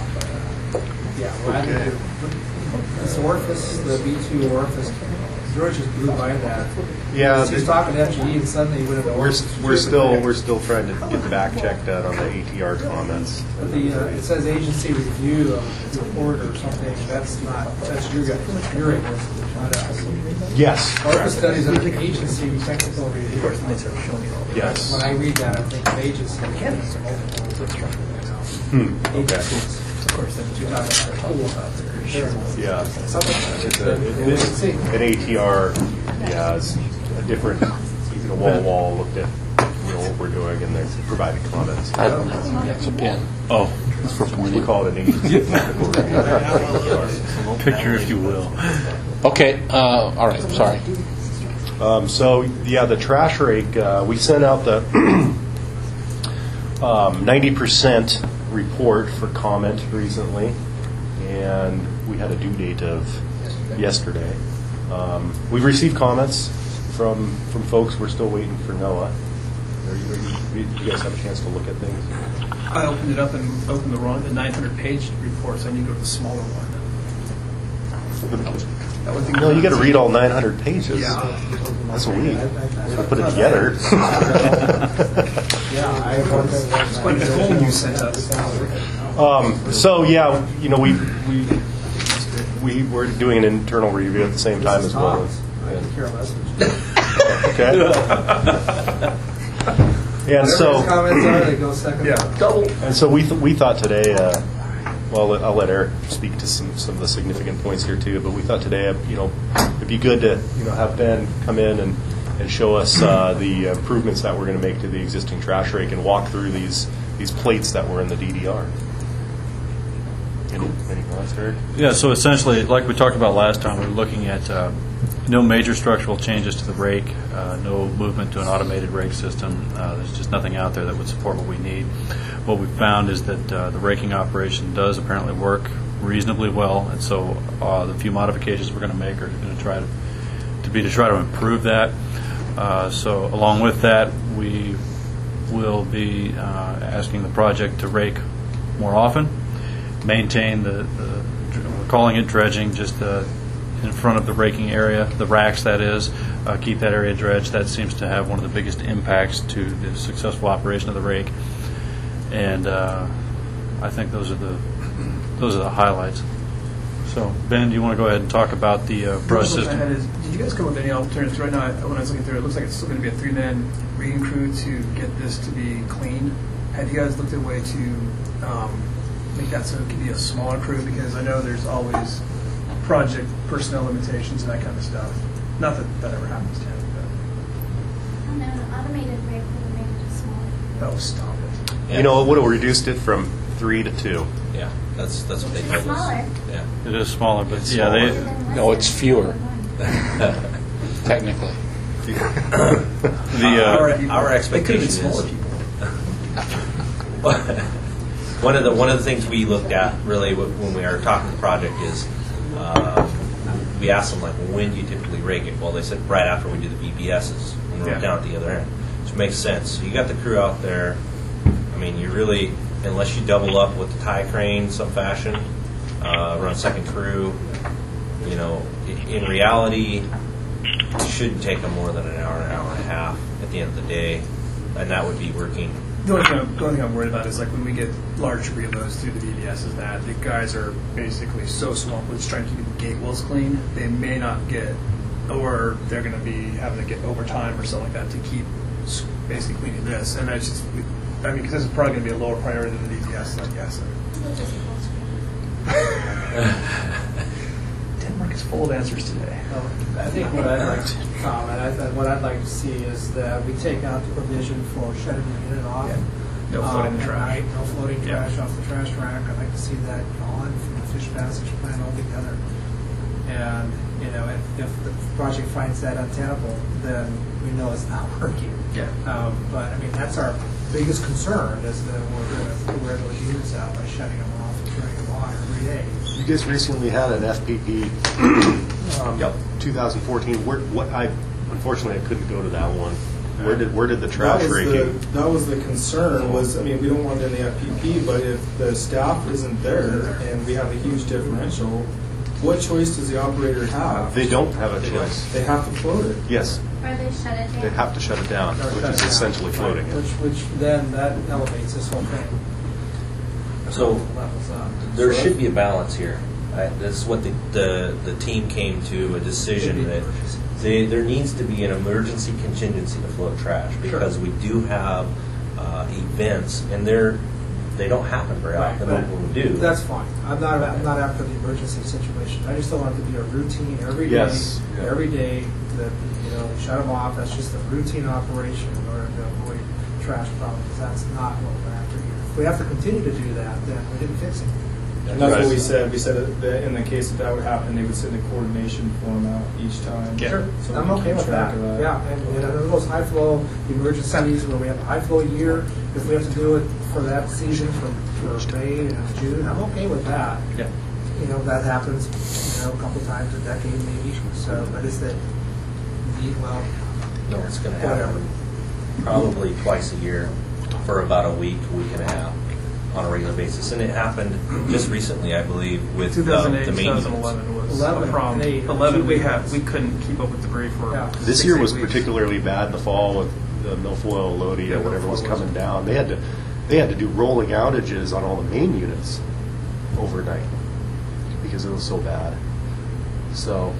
This orifice, the B2 orifice, George just blew by that. Yeah, He was talking to FGE and suddenly he went over. we're still trying to get the back checked out on the ATR comments. But it says agency review of the report or something. That's your guys, your agency, not us. Yes. Orifice studies are agency technical review. Yes. When I read that, I think of agency. Okay. Of course, then you're talking about tools out there. Yeah. It's an ATR. Yeah, it's a different. Wall to wall looked at what we're doing and they provided comments. That's a pin. Oh, it's for we call it an agency technical review. Picture, if you will. Okay. All right. Sorry. So yeah, the trash rake. We sent out the 90% report for comment recently, and we had a due date of yesterday. We've received comments from folks. We're still waiting for NOAA. Do you guys have a chance to look at things? I opened it up and opened the 900-page report, so I need to go to the smaller one. That would be No, you got to read all 900 pages. Yeah. That's a week. We'll put it together. It's quite the whole you sent us. So yeah, we were doing an internal review at the same time as well. Okay. And so, Comments are, they go second. Yeah, double. and so we thought today. Well, I'll let Eric speak to some of the significant points here too. But we thought today, it'd be good to have Ben come in and show us the improvements that we're going to make to the existing trash rake and walk through these plates that were in the DDR. Any thoughts, Eric? Yeah, so essentially, like we talked about last time, we were looking at no major structural changes to the rake, no movement to an automated rake system. There's just nothing out there that would support what we need. What we found is that the raking operation does apparently work reasonably well, and so the few modifications we're going to make are going to try to improve that. So along with that, we will be asking the project to rake more often, maintain we're calling it dredging, just in front of the raking area, the racks that is, keep that area dredged. That seems to have one of the biggest impacts to the successful operation of the rake. And I think those are the highlights. So, Ben, do you want to go ahead and talk about the brush system? Did you guys come up with any alternatives? Right now, when I was looking through it, looks like it's still going to be a 3-man rigging crew to get this to be cleaned. Have you guys looked at a way to make that so it could be a smaller crew? Because I know there's always project personnel limitations and that kind of stuff. Not that that ever happens to him, And then an automated rig would make it smaller. but oh, stop it. It would have reduced it from 3 to 2. Yeah, that's what they It's told us. smaller. Yeah. It is smaller, but It's yeah, smaller. No, it's fewer, technically. Our expectation They could be is smaller people. one of the things we looked at really when we were talking the project is we asked them, like, when do you typically rake it? Well, they said right after we do the BPSs when we're down at the other end, which makes sense. So you got the crew out there. I mean, you really, unless you double up with the tie crane some fashion, run second crew, you know, in reality, it shouldn't take them more than an hour and a half at the end of the day, and that would be working. The only thing I'm worried about is like when we get large reloads through the VBS is that the guys are basically so swamped with just trying to keep the gate wells clean, they may not get, or they're going to be having to get overtime or something like that to keep basically cleaning this. And that's just, I mean, because this is probably going to be a lower priority than the VBS, I guess. Denmark is full of answers today. I think what I'd like to comment, what I'd like to see is that we take out the provision for shutting the unit off. Yeah. No floating at trash. night, no floating trash off the trash rack. I'd like to see that gone from the fish passage plan altogether. And, you know, if the project finds that untenable, then we know it's not working. Yeah. But, I mean, that's our biggest concern, is that we're going to wear those units out by shutting them off and turning them on every day. You guys recently had an FPP 2014. Unfortunately, I couldn't go to that one. Where did the trash raking? That was the concern. Was, I mean, we don't want it in the FPP, but if the staff isn't there and we have a huge differential, what choice does the operator have? They don't have a choice. They have to float it. Yes. Or they shut it down. They have to shut it down, which is essentially floating it. Which then that elevates this whole thing. So Levels up. there should be a balance here. This is what the team came to, a decision that there needs to be an emergency contingency to float trash, because we do have events, and they don't happen very often. Right. When we do, That's fine. I'm not after the emergency situation. I just don't want it to be a routine every day. Yes. Yeah. Every day that they shut them off. That's just a routine operation in order to avoid trash problems. That's not what we're after here. If we have to continue to do that, then we didn't fix it. And that's what we said. We said that in the case that would happen, they would send a coordination form out each time. Yeah. Sure. So I'm we okay keep with track that. of that. Yeah, and those high flow emergencies where we have a high flow year, if we have to do it for that season for May and June, I'm okay with that. Yeah. That happens, a couple times a decade maybe. So, but it's that, no, it's going to happen probably twice a year for about a week and a half on a regular basis. And it happened just recently, I believe, with 2008, the maintenance. 2011 was 11, a problem. and 11, we couldn't keep up with debris for Yeah. This 6, year 8 was weeks. particularly bad in the fall with the milfoil, Lodi, or whatever was coming down. They had to do rolling outages on all the main units overnight because it was so bad. So,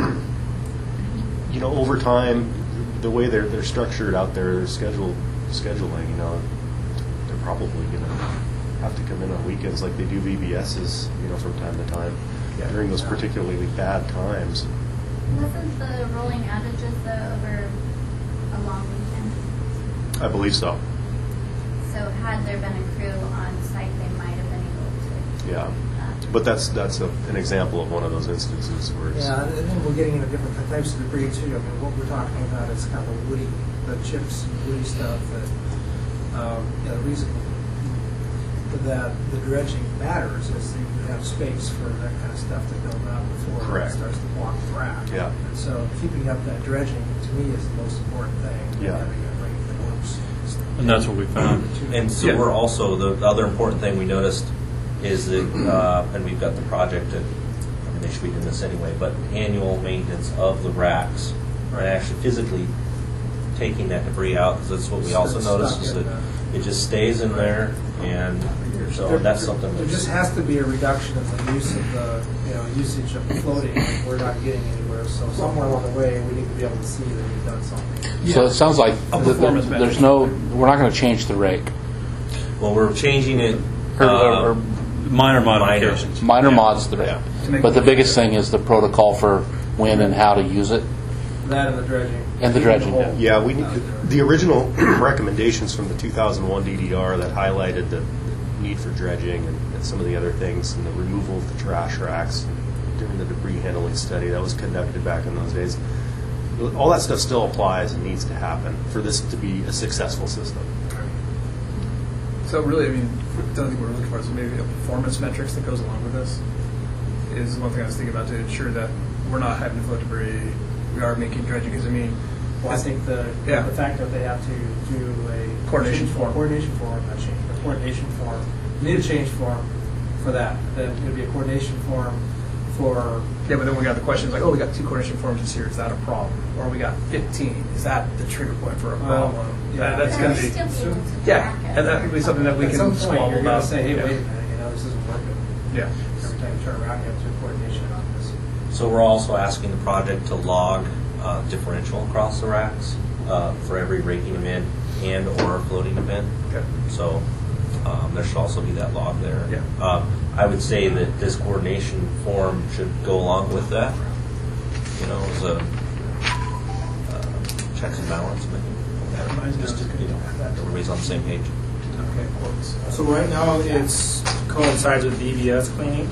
over time, the way they're structured out there, their scheduling, they're probably going to have to come in on weekends like they do VBSs, from time to time during those particularly bad times. Wasn't the rolling outages though over a long weekend? I believe so. So had there been a crew on site, they might have been able to. Yeah. But that's an example of one of those instances where it's... Yeah, and then we're getting into different types of debris too. I mean, what we're talking about is kind of the chips and woody stuff that, the reason that the dredging matters is that you have space for that kind of stuff to build up before Correct. it starts to block the rack. Yeah. And so keeping up that dredging, to me, is the most important thing. Yeah. Having a rate that works. And that's what we found. And so we're also, the other important thing we noticed is that, and we've got the project, they should be doing this anyway, but annual maintenance of the racks, and actually physically taking that debris out, because that's what we also noticed, is that it just stays in there, and so that's something There just has to be a reduction in the use of the, usage of the floating. We're not getting anywhere, so somewhere along the way, we need to be able to see that we've done something. So it sounds like performance there's we're not going to change the rake. Well, we're changing it. Or minor modifications. Minor mods to the rake. Yeah. But the biggest thing is the protocol for when and how to use it. That and the dredging. And the dredging, Keeping the Yeah, we need the original recommendations from the 2001 DDR that highlighted the need for dredging and some of the other things, and the removal of the trash racks during the debris handling study that was conducted back in those days. All that stuff still applies and needs to happen for this to be a successful system. So really, I mean, the only thing we're looking for is maybe a performance metrics that goes along with this. Is one thing I was thinking about to ensure that we're not having to float debris. We are making dredging, because I mean, Well, I think the fact that they have to do a Coordination form. Not change, a coordination form. You need a change form for that. Then it'll be a coordination form for, Yeah, but then we got the questions like, oh, we got 2 coordination forms this year. Is that a problem? Or we got 15. Is that the trigger point for a problem? That's And going they're to still be. able to Yeah, track it. and that could be something that we at can some point, squabble you're about. gonna say, hey, Yeah. wait a minute, this isn't working. Yeah. Every time you turn around, you have to do coordination on this. So we're also asking the project to log differential across the racks for every raking event and or floating event. Okay. So there should also be that log there. Yeah. I would say that this coordination form should go along with that. You know, as a checks and balance, maybe. Just to, you know, everybody's on the same page. So right now it's coincides with VBS cleaning.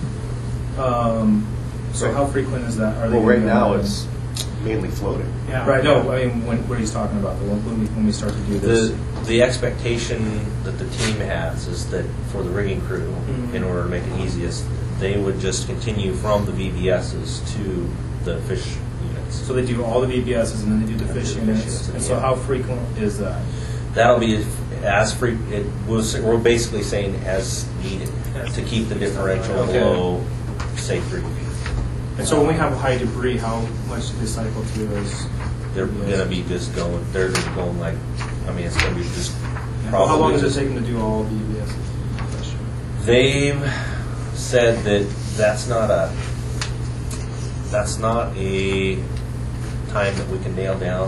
So how frequent is that? Are they Well, right doing now that? it's mainly floating. Yeah. Right. No, I mean when he's talking about when we start to do this. The expectation that the team has is that for the rigging crew, in order to make it easiest, they would just continue from the VBSs to the fish units. So they do all the VBSs and then they do the fish units. And so how frequent is that? That'll be as free. We're basically saying as needed to keep the differential Okay. below, say, 3 feet. And so when we have high debris, how much do they cycle through those? They're going to be just going. They're just going like. I mean, it's going to be just. How long Probably does it just. take them to do all VBSs? They've said that that's not a time that we can nail down.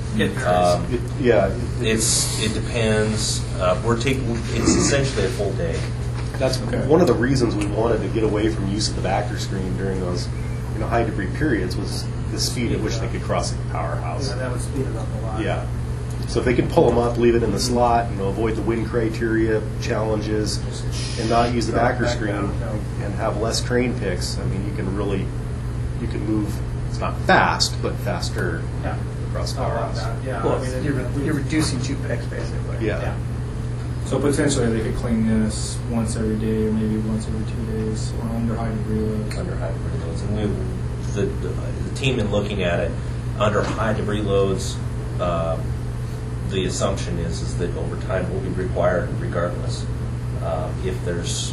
It depends. It's essentially a full day. That's one of the reasons we wanted to get away from use of the backer screen during those high debris periods was the speed at which they could cross the powerhouse. Yeah, that would speed it up a lot. Yeah. So if they could pull them up, leave it in the slot, avoid the wind criteria challenges, and not use the backer screen and have less crane picks, I mean, you can move, it's not fast, but faster across the powerhouse. Yeah, Well, I mean, you're reducing 2 picks basically. Yeah. So potentially they could clean this once every day or maybe once every 2 days or under high debris loads. Under high debris loads, and the team in looking at it under high debris loads, the assumption is that overtime will be required regardless. If there's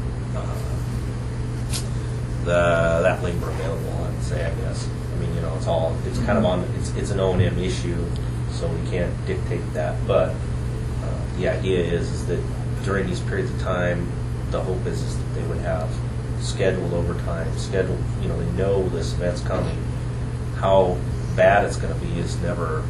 that labor available, I would say, I guess. I mean, it's kind of on. It's an O&M issue, so we can't dictate that. But the idea is that during these periods of time, the hope is that they would have scheduled overtime. They know this event's coming. How bad it's going to be is never.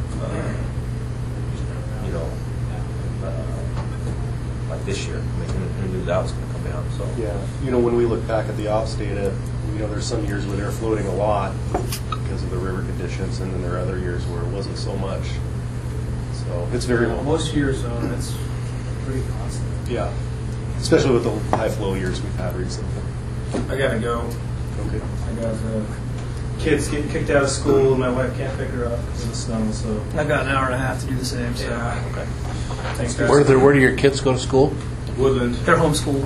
Like this year, who knew that was going to come down? So Yeah, when we look back at the ops data, there's some years where they're floating a lot because of the river conditions, and then there are other years where it wasn't so much. So it's very most years, it's pretty constant. Yeah, especially with the high flow years we've had recently. I gotta go. Okay. I got kids getting kicked out of school, and my wife can't pick her up because of the snow. So I've got an hour and a half to do the same. So okay. Thanks, guys. Where do your kids go to school? Woodland. They're homeschooled.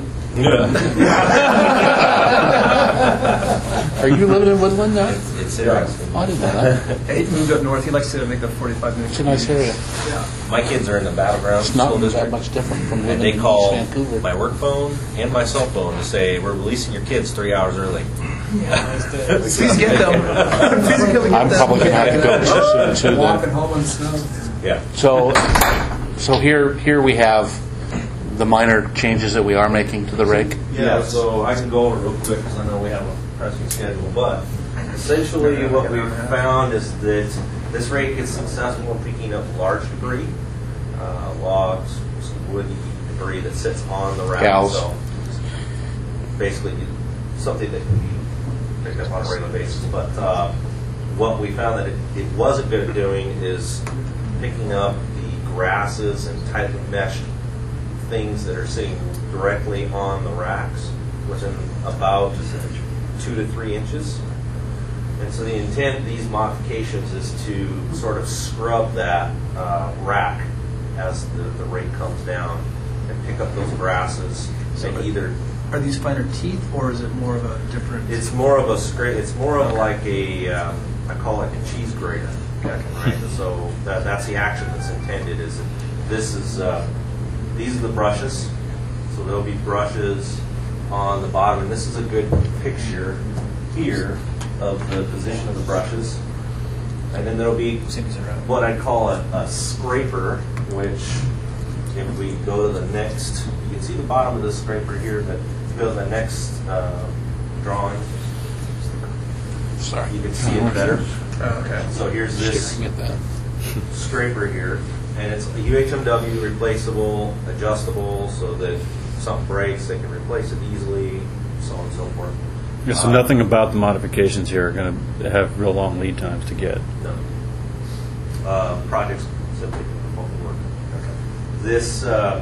Are you living in Woodland now? it's interesting. Oh, I didn't know that. He moved up north. He likes to make the 45 minutes. It's a nice area. My kids are in the Battleground It's not School that District. much different from And living they in call East Vancouver. my work phone and my cell phone to say, we're releasing your kids 3 hours early. Please get them. Please get them. I'm probably going to have to go soon too. Walking Then. home in snow. Yeah. So here we have the minor changes that we are making to the rig. Yeah, so I can go over it real quick because I know we have a pressing schedule. But essentially what we've found is that this rake is successful in picking up large debris, logs, some woody debris that sits on the rack. Gals. So basically something that can be picked up on a regular basis. But what we found that it wasn't good at doing is picking up the grasses and tightly meshed things that are sitting directly on the racks within about 2 to 3 inches. And so the intent of these modifications is to sort of scrub that rack as the rake comes down and pick up those grasses and either. Are these finer teeth, or is it more of a different? It's more of a scrape. It's more of like I call it a cheese grater. Right. So that's the action that's intended. Is this is these are the brushes. So there'll be brushes on the bottom, and this is a good picture here of the position of the brushes. And then there'll be what I'd call a scraper, which if we go to the next, you can see the bottom of this scraper here, but if you go to the next drawing, Sorry. you can see it better. Oh, okay. So here's this Staring at that. scraper here, and it's a UHMW replaceable, adjustable, so that if something breaks, they can replace it easily, so on and so forth. Yeah, so nothing about the modifications here are going to have real long lead times to get. No. Projects simply won't work. This,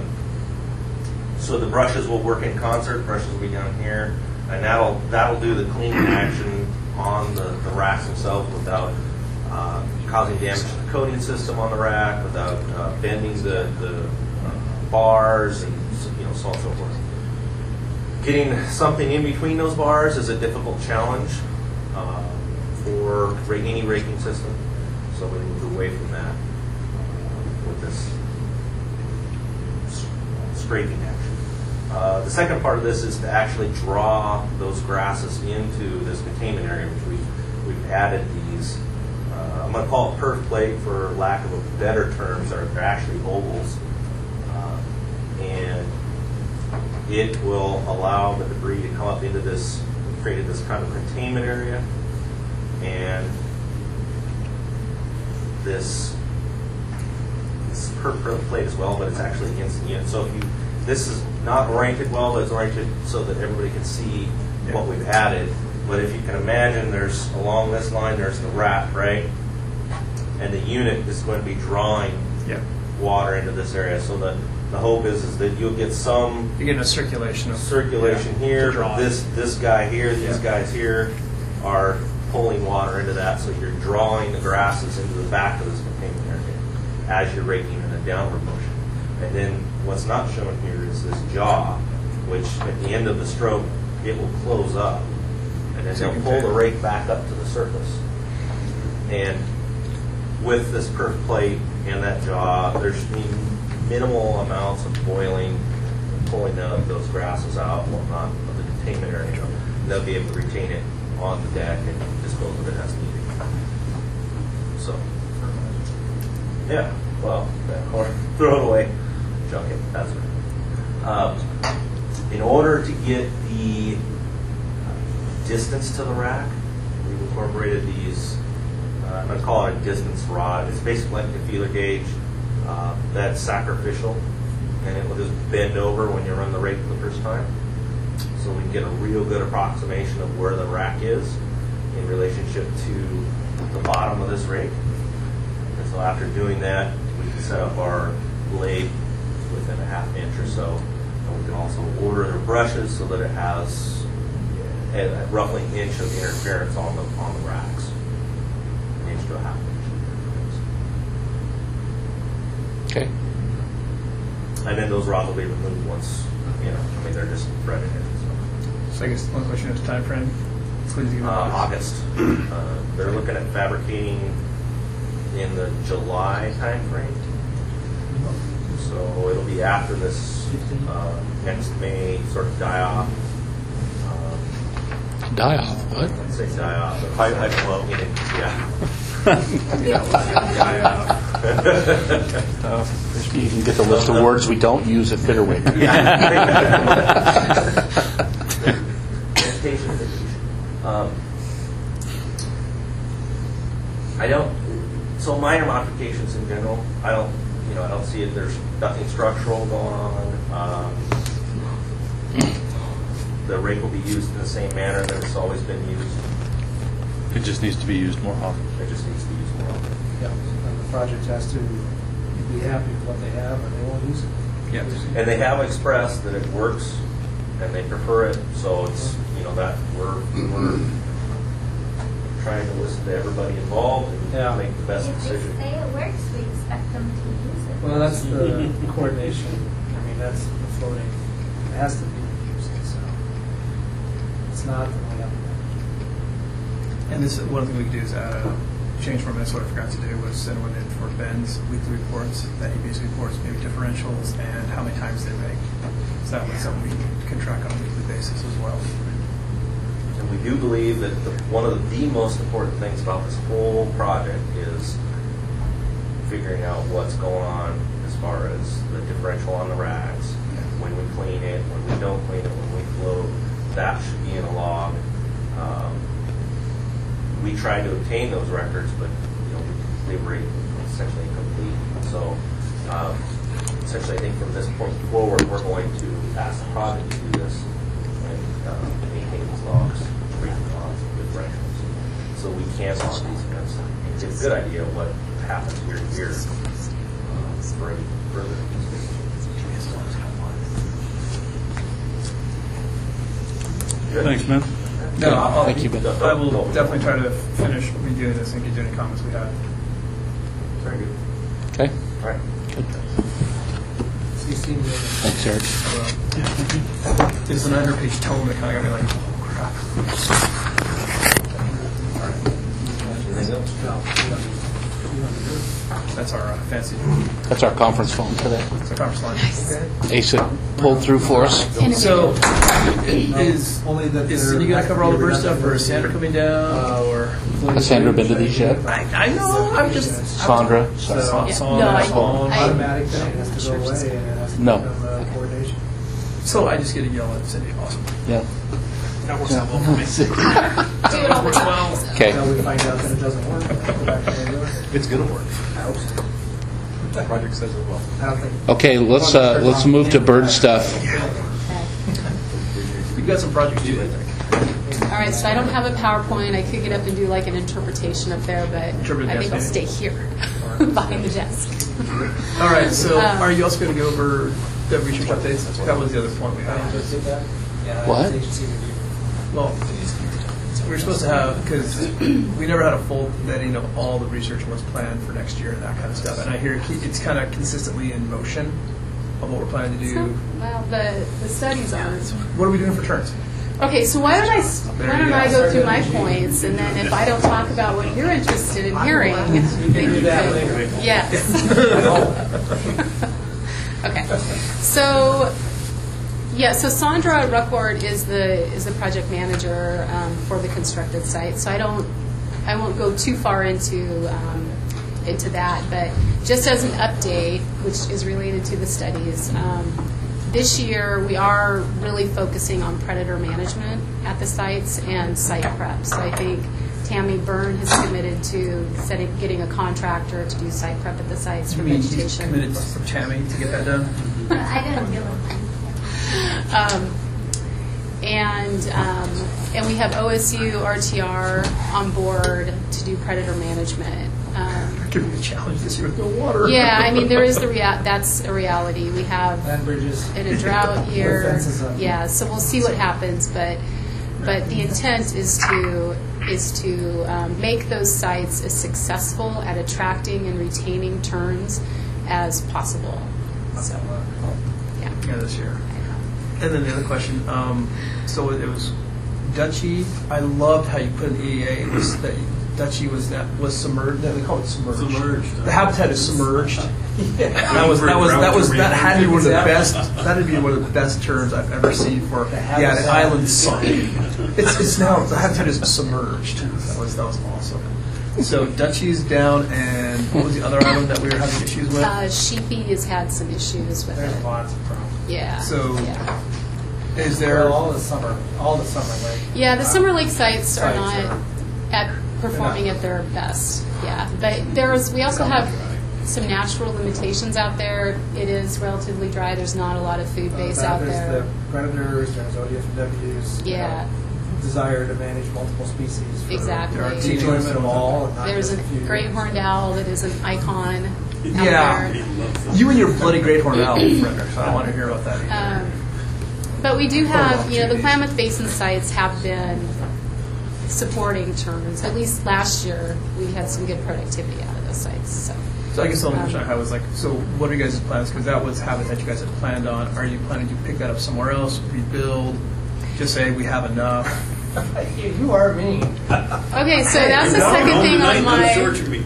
so the brushes will work in concert. Brushes will be down here, and that'll do the cleaning action on the racks themselves without causing damage to the coating system on the rack, without bending the bars, and so on and so forth. Getting something in between those bars is a difficult challenge for any raking system, so we move away from that with this scraping action. The second part of this is to actually draw those grasses into this containment area, which we've added these. I'm going to call it perf plate for lack of a better term. They're actually ovals, and it will allow the debris to come up into this, created this kind of containment area, and this perf plate as well, but it's actually against the unit. So if this is not oriented well, but it's oriented so that everybody can see what we've added. But if you can imagine, there's along this line, there's the rack, right? And the unit is going to be drawing water into this area. So the hope is that you'll get some. You're getting a circulation here. But this guy here, these guys here are pulling water into that. So you're drawing the grasses into the back of this containment area as you're raking in a downward motion. And then what's not shown here is this jaw, which at the end of the stroke, it will close up. And then they'll pull the rake back up to the surface. And with this perf plate and that jaw, there's minimal amounts of boiling, pulling those grasses out, whatnot, of the containment area. And they'll be able to retain it on the deck and dispose of it as needed. So, yeah, well, or throw it away, junk it, that's right. In order to get the distance to the rack, we've incorporated these, I'm going to call it a distance rod. It's basically like a feeler gauge that's sacrificial, and it will just bend over when you run the rake for the first time. So we can get a real good approximation of where the rack is in relationship to the bottom of this rake. And so after doing that, we can set up our blade within a ½ inch or so. And we can also order the brushes so that it has roughly an inch of interference on the racks, an inch to a ½ inch. Okay. And then those rods will be removed once, they're just threaded in. So I guess one question is time frame. August. They're looking at fabricating in the July time frame. So it'll be after this next May sort of die off. Die off? What? I'd say die off. You can get the list of words we don't use at Bitterweight. So minor modifications in general, I don't see it. There's nothing structural going on. The rake will be used in the same manner that it's always been used. It just needs to be used more often. It just needs to be used more often. Yeah, and the project has to be happy with what they have, or they won't use it. Yeah, and they have expressed that it works, and they prefer it. So it's that we're trying to listen to everybody involved and make the best decision. If they say it works, we expect them to use it. Well, that's the coordination. I mean, that's the floating. It has to be used, so it's not the way up. And this one thing we could do is add a change format. What I forgot to do was send one in for Ben's weekly reports that he basically reports maybe differentials and how many times they make. So that was something we can track on a weekly basis as well. And we do believe that one of the most important things about this whole project is figuring out what's going on as far as the differential on the rags, when we clean it, when we don't clean it, when we float. That should be in a log. We tried to obtain those records, but they were essentially incomplete. So essentially, I think from this point forward, we're going to ask the project to do this and maintain these logs, frequent logs, differentials, so we can log these events and get a good idea of what happens year to year for any further investigation. Thanks, man. No, Thank you, Ben. I will definitely try to finish redoing this and get you any comments we have. Very good. Okay. All right. Thanks, Eric. It's an 100-page tome that kind of got me like, oh crap. That's our fancy. That's our conference phone today. It's a conference line. ASIC pulled through for us. So, is Cindy going to cover all the bird stuff, or is Sandra coming down, or? Has Sandra been to these yet? I know. I'm just. Sandra? Automatic thing, it has to go away, and it has to No. become coordination. So I just get to yell at Cindy. Awesome. Yeah. That works out well for me. Do it all the time. Okay. Until we find out that it doesn't work, go back to regular. It's going to work. I hope so. The project says it will. I don't think. Okay, let's move to bird stuff. You've got some projects due, I think. All right, so I don't have a PowerPoint. I could get up and do like an interpretation up there, but Interpretive I think I'll desk, stay here behind the desk. All right, so are you also going to go over the research updates? That was the other point we had. What? Well, we were supposed to have, because we never had a full vetting of all the research and what's planned for next year and that kind of stuff. And I hear it's kind of consistently in motion of what we're planning to do. Well, the studies are. What are we doing for turns? Okay, so why don't I go through my points, and then if I don't talk about what you're interested in hearing, then you can. Yes. Okay. So Sandra Ruckward is the project manager for the constructed site. So I won't go too far into that, but just as an update, which is related to the studies. This year, we are really focusing on predator management at the sites and site prep. So I think Tammy Byrne has committed to getting a contractor to do site prep at the sites for vegetation. He's committed for Tammy to get that done? I didn't feel And we have OSU RTR on board to do predator management. Give me a challenge this year with no water. Yeah, I mean there is that's a reality. We have Land bridges. in a drought year. Fences up. Yeah, so we'll see what happens, but the intent is to make those sites as successful at attracting and retaining terns as possible. So, yeah, this year. And then the other question, so it was Dutchie. I loved how you put in EEA that Dutchie was submerged. They call it submerged. The habitat is submerged. That had to be one of the best. That'd be one of the best terms I've ever seen for an island sunk. It's now the habitat is submerged. That was awesome. So Dutchie's down, and what was the other island that we were having issues with? Sheepy has had some issues with There's it. lots of problems. Yeah. So yeah. is there all the summer lake. Yeah, the Summer Lake sites are Sites not at performing at their best. Yeah, but we also have some natural limitations out there. It is relatively dry. There's not a lot of food base out there. There's the predators, there's ODFWs. Yeah. Desire to manage multiple species. Exactly. The enjoyment of all. And not There's just a a few. great horned owl that is an icon out there. You and your bloody great horned owl, Frederick. So I want to hear about that. But we do have, the Klamath Basin sites have been supporting terns. At least last year, we had some good productivity out of those sites. So I guess the only question I had was so what are you guys' plans? Because that was habitat you guys had planned on. Are you planning to pick that up somewhere else, rebuild, just say we have enough? You are mean. Okay, so that's the second thing on my. Short should be cool.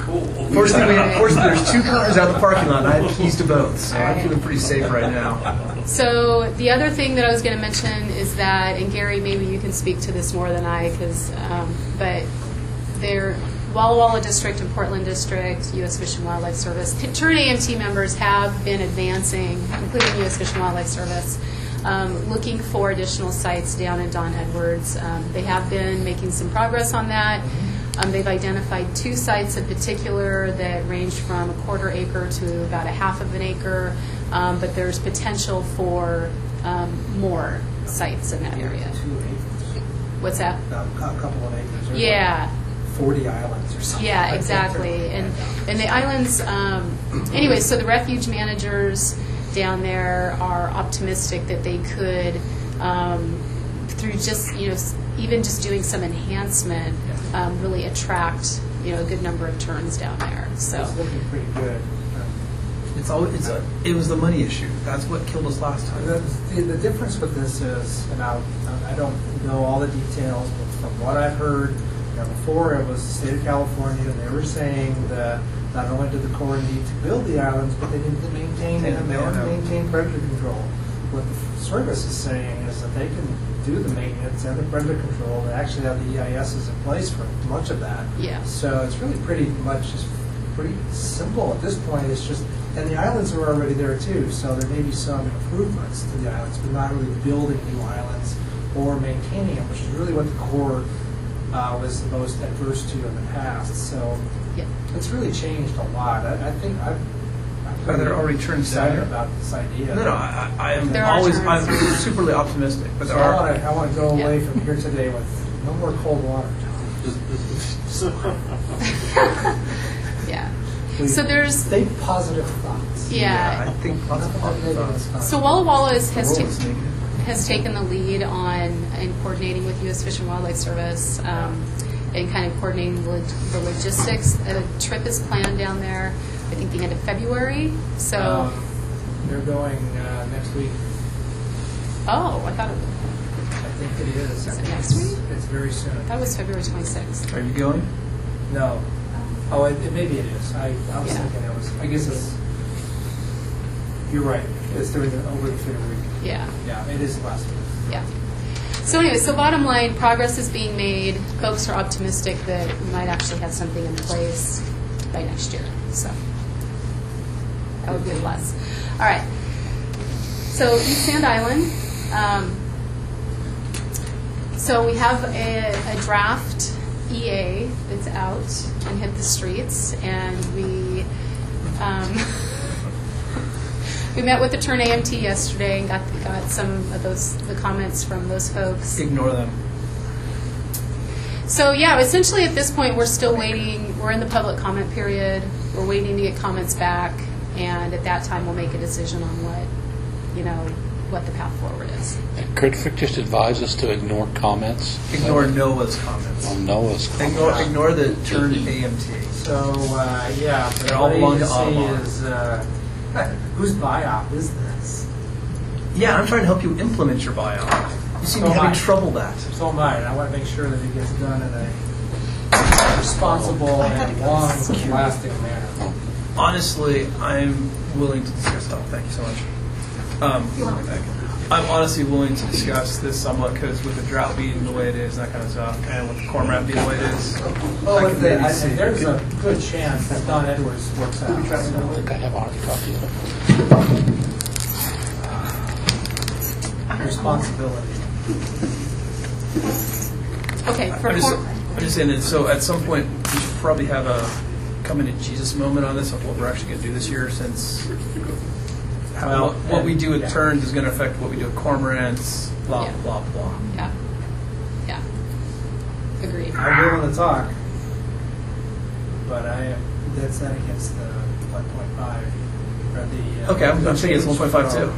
Fortunately, there's 2 cars out in the parking lot, and I have keys to both, so I'm feeling pretty safe right now. So the other thing that I was going to mention is that, and Gary, maybe you can speak to this more than I, but they're Walla Walla District and Portland District, U.S. Fish and Wildlife Service. Turn AMT members have been advancing, including U.S. Fish and Wildlife Service, looking for additional sites down in Don Edwards. They have been making some progress on that. They've identified 2 sites in particular that range from a 1/4 acre to about a 1/2 acre, but there's potential for more sites in that area. 2 acres. What's that? A couple of acres. There's Yeah. like 40 islands or something. Yeah, exactly. And the islands, anyway, so the refuge managers down there are optimistic that they could, through just, even just doing some enhancement, really attract, a good number of terns down there. So It's looking pretty good. It was the money issue. That's what killed us last time. The difference with this is, and I don't know all the details, but from what I've heard, before it was the state of California, and they were saying that not only did the Corps need to build the islands, but they needed to maintain them and maintain predator control. What the service is saying is that they can do the maintenance and the predator control. They actually have the EISs in place for much of that. Yeah. So it's really pretty much just pretty simple at this point. It's just, and the islands are already there too, so there may be some improvements to the islands, but not really building new islands or maintaining them, which is really what the Corps was the most adverse to in the past. So it's really changed a lot. I think I'm They're already turned excited down. about this idea. No, I'm superly optimistic. But So I want to go away from here today with no more cold water. yeah. Please So there's think positive thoughts. Yeah. I think lots of positive thoughts. So Walla Walla has Negative. has taken the lead in coordinating with U.S. Fish and Wildlife Service and kind of coordinating the logistics. A trip is planned down there, I think the end of February. So they're going next week. Oh, I thought I think it is. Is it next week? It's very soon. that was February 26th. Are you going? No. Oh, maybe it is. I was thinking it was. I guess it's. You're right. It's over the February week. Yeah. Yeah, it is last week. Yeah. So anyway, so bottom line, progress is being made. Folks are optimistic that we might actually have something in place by next year. So that would be a plus. All right. So East Sand Island. So we have a draft EA that's out and hit the streets, and we we met with the Turn AMT yesterday and got some of the comments from those folks. Ignore them. So yeah, essentially at this point we're still waiting. We're in the public comment period. We're waiting to get comments back, and at that time we'll make a decision on what the path forward is. And Kurt Frick just advised us to ignore comments. Ignore NOAA's comments. On NOAA's comments. Ignore the Turn AMT. So yeah, but They all what belong to agency Audubon. is whose biop is this? Yeah, I'm trying to help you implement your buyout. You seem to be having trouble that. So am I. And I want to make sure that it gets done in a responsible and long-lasting manner. Honestly, I'm willing to discuss. Oh, thank you so much. I'm honestly willing to discuss this somewhat because with the drought being the way it is, that kind of stuff, and with the cormorant being the way it is, Well, I can maybe see. there's a good chance that Don Edwards works out. I think I have already copied it. Responsibility. Okay. I'm just saying that. So at some point, we should probably have a coming to Jesus moment on this of what we're actually going to do this year, since what we do with Turns is going to affect what we do with cormorants. Blah blah blah. Yeah. Yeah. Agreed. I'm willing to talk, but that's not against the 1.5 or the. Okay, I'm thinking it's 1.5 too.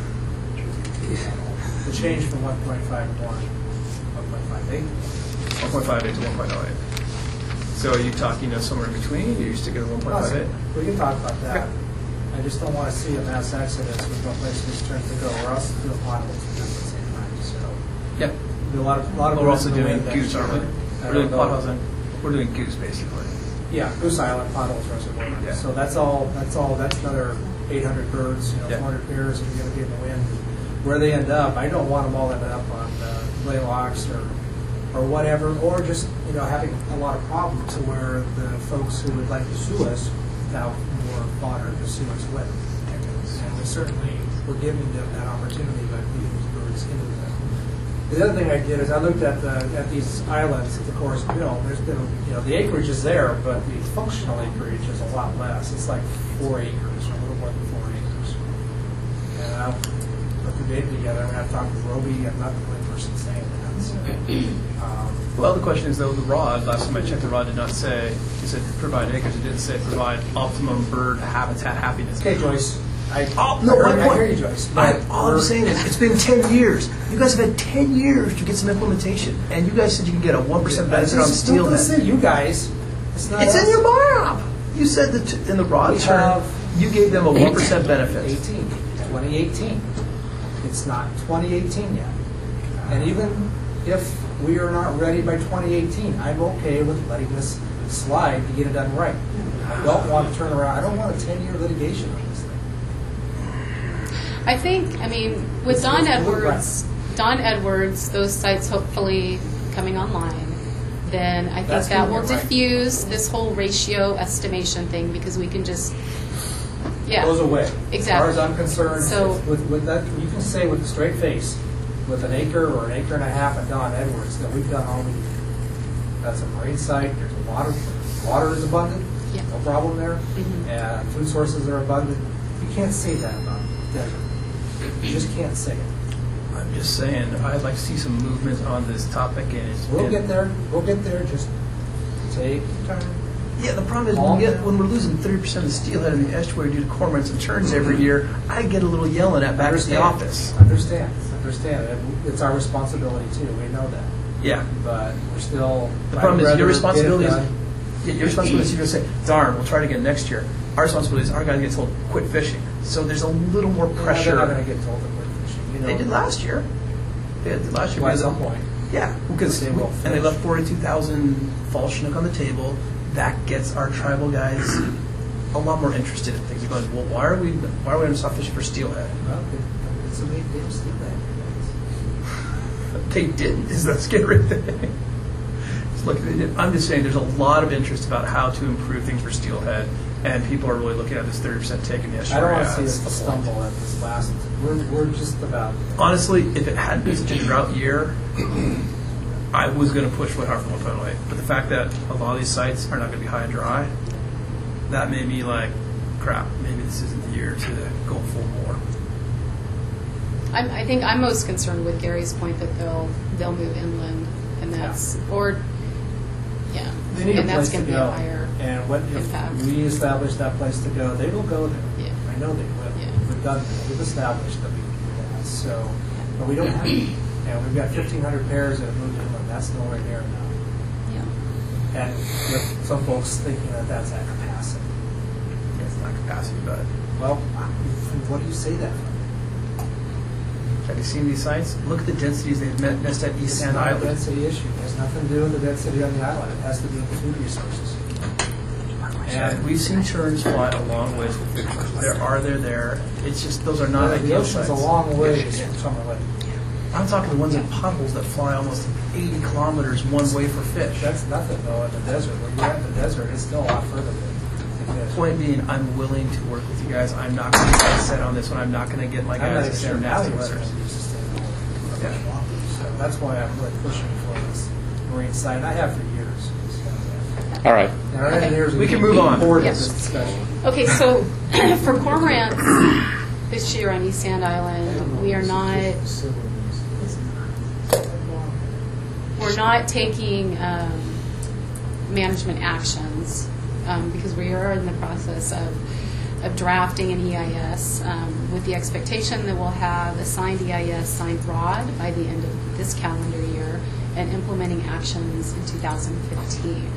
The change from 1.5 to 1.58. 1.58 to 1.08. So are you talking somewhere in between? You're sticking at 1.58? We can talk about that. Okay. I just don't want to see a mass exodus with no place for these turns to go, or else do a lot of things at the same time. So Yep. there'll be a lot of. We're also doing wind goose, next aren't we? year. We're doing potholes and we're doing goose basically. Yeah, Goose Island, Potholes Reservoir. Yeah. So that's another 800 birds, Yeah. 400 pairs are going to be in the wind. Where they end up, I don't want them all ended up on laylocks or whatever, or just, having a lot of problems to where the folks who would like to sue us have more fodder to sue us with. And we certainly were giving them that opportunity by putting these birds into them. The other thing I did is I looked at these islands at the Corus Mill. There's been, the acreage is there, but the functional acreage is a lot less. It's like 4 acres, or a little more than 4 acres. And I put the data together, and I talked to Roby. I'm not the only person saying that. So, Well, the question is, though, the ROD, last time I checked, the ROD did not say, it said provide acres, it didn't say provide optimum bird habitat happiness. Okay, Joyce. I hear you, Joyce. All I'm saying is, it's been 10 years. You guys have had 10 years to get some implementation, and you guys said you can get a 1% benefit on steelhead. Listen, you guys. It's not It's us. in your BOP. You said that in the ROD term, you gave them a 1% benefit. 2018. It's not 2018 yet. And even if we are not ready by 2018, I'm okay with letting this slide to get it done right. I don't want to turn around. I don't want a 10-year litigation on this thing. I think, with Don Edwards, those sites hopefully coming online, then I think that will diffuse this whole ratio estimation thing, because we can just, It goes away. Exactly. As far as I'm concerned, So- with that, you can say with a straight face, with an acre or an acre and a half at Don Edwards, that we've done all we can. That's a marine site. There's a lot of water is abundant. Yeah. No problem there. Mhm. And food sources are abundant. You can't say that about desert. You just can't say it. I'm just saying, I'd like to see some movement on this topic, and it's We'll get there. We'll get there. Just take your time. Yeah, the problem is when we're losing 30% of the steelhead in the estuary due to cormorants and terns every year, I get a little yelling at back at the office. Understand. It's our responsibility too. We know that. Yeah. But we're still. The problem is your responsibility is, I'd rather your responsibility is you're going to say, darn, we'll try it again next year. Our responsibility is our guys get told, quit fishing. So there's a little more pressure. They're not going to get told to quit fishing. They did last year. They did last year. Well, at some point. Yeah, because They will and they left 42,000 fall chinook on the table. That gets our tribal guys a lot more interested in things. They're going, well, why are we going to stop fishing for steelhead? Well, it's a big deal. Still They didn't. Is that scary thing? Look, I'm just saying there's a lot of interest about how to improve things for steelhead, and people are really looking at this 30% take in the I estuary. don't want to see us stumble at this last. We're just about. Honestly, if it hadn't been such a drought year, I was going to push for 1.08. But the fact that a lot of these sites are not going to be high and dry, that made me like, crap, maybe this isn't the year to go full bore. I think I'm most concerned with Gary's point that they'll move inland, and that's They need and a that's place to going to be a go. higher And what impact. if we establish that place to go? They will go there. Yeah. I know they will. Yeah. We've done that. We've established that we can do that. So, but we don't have it. And we've got 1,500 pairs that have moved inland. That's nowhere near enough. Yeah. And with some folks thinking that that's at capacity. It's not capacity, but Well, what do you say that from? have you seen these sites? Look at the densities they've missed at East It's Sand not a Island. density issue. It has nothing to do with the density on the island. It has to do with the food resources. And we've seen terns fly a long ways with fish. They're there. It's just those are not The ideal ocean's sites. a long ways from Summer Lake. I'm talking the ones in potholes that fly almost 80 kilometers one way for fish. That's nothing though in the desert. When you're in the desert, it's still a lot further than fish. Point being, I'm willing to work with you guys. I'm not going to get set on this one. I'm not going to get my I'm not guys even to sure send now nasty whether answers. it's sustainable for much longer. So that's why I'm really pushing for this marine site. I have for years. All right. And our engineers We can move on. Forward Yes. this discussion. Okay, so for cormorants this year on East Sand Island, we're not taking management actions because we are in the process of drafting an EIS with the expectation that we'll have a signed EIS signed broad by the end of this calendar year and implementing actions in 2015.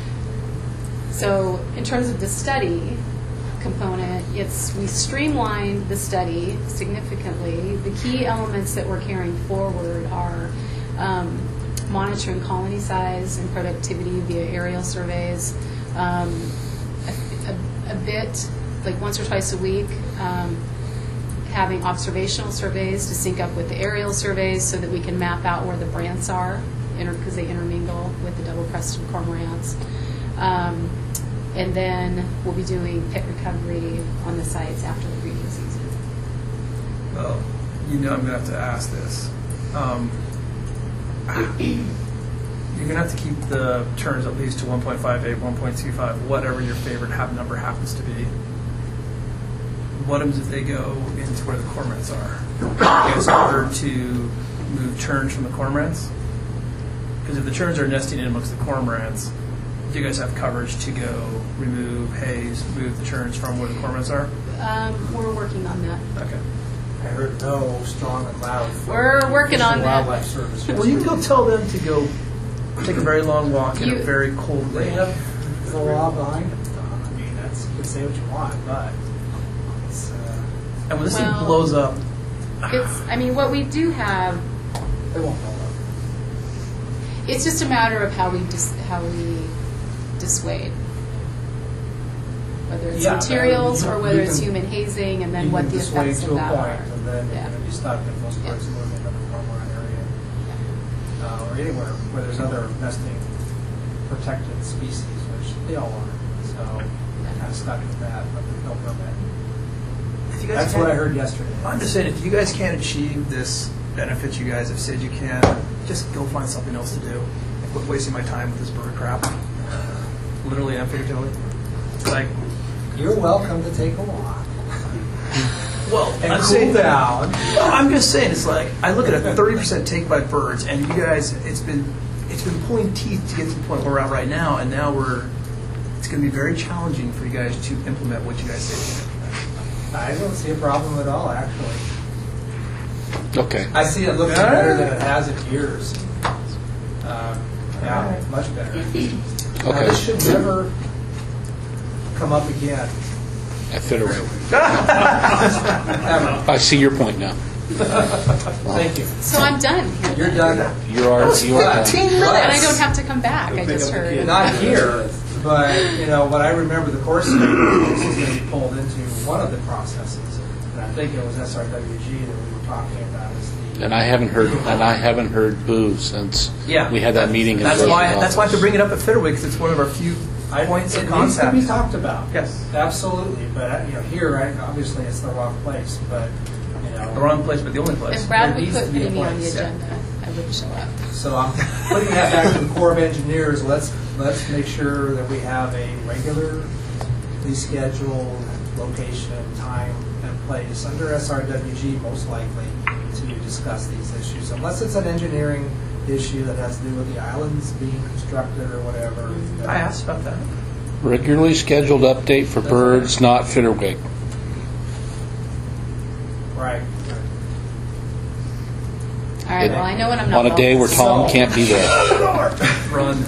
So in terms of the study component, we streamlined the study significantly. The key elements that we're carrying forward are monitoring colony size and productivity via aerial surveys, a bit, like once or twice a week, having observational surveys to sync up with the aerial surveys so that we can map out where the brants are, because they intermingle with the double-crested cormorants. And then we'll be doing pit recovery on the sites after the breeding season. Well, I'm going to have to ask this. You're going to have to keep the turns at least to 1.58, 1.25, whatever your favorite number happens to be. What happens if they go into where the cormorants are? Is it harder to move terns from the cormorants? Because if the terns are nesting in amongst the cormorants, do you guys have coverage to go remove haze, move the terns from where the cormorants are? We're working on that. Okay. I heard no strong and loud. We're working on that. Wildlife Service. Well, you can go tell them to go take a very long walk in a very cold They day. have the law behind it. I mean, you can say what you want, but it's, And when this thing Well, blows up, what we do have, they won't blow up. it's just a matter of how we dissuade. Whether it's Yeah, materials you or whether can- it's human hazing, and then You what can the dissuade effects to of a that point, are. and then you're Yeah. going to be stuck in most parts of the cormorant area, or anywhere where there's other nesting protected species, which they all are. So you're kind of stuck with that, but there's no permit. if you guys That's can't- what I heard yesterday. I'm just saying, if you guys can't achieve this benefit you guys have said you can, just go find something else to do. Quit wasting my time with this bird crap. Literally and figuratively. Like, You're welcome to take a walk well, and I'm cool saying, down. well, I'm just saying, it's like I look at a 30% take by birds, and you guys, it's been pulling teeth to get to the point where we're at right now, and now it's going to be very challenging for you guys to implement what you guys say. I don't see a problem at all, actually. Okay. I see it looking better than it has in years. Yeah, much better. Now, Okay. this should never come up again. At Federal. Ever. I see your point now. Thank you. So I'm done. You're done. You are done. And I don't have to come back. I just heard. Not here, but what I remember the course of this is going to be pulled into one of the processes, and I think it was SRWG that we were talking about. And I haven't heard boo since we had that meeting. That's why I have to bring it up at Federal because it's one of our few points of It needs to contact. be talked about. Yes. Absolutely, but here, obviously, it's the wrong place. But The wrong place, but the only place. If Brad There would needs put to be a me on the place. agenda, I wouldn't show up. So I'm putting that back to the Corps of Engineers. Let's make sure that we have a regularly scheduled location, time, and place under SRWG, most likely, to discuss these issues. Unless it's an engineering issue that has to do with the islands being constructed or whatever. I asked about that. Regularly scheduled update for birds, not Fitterwig. Right. All right. Well, I know when I'm not On a day where Tom So- can't be there. Run.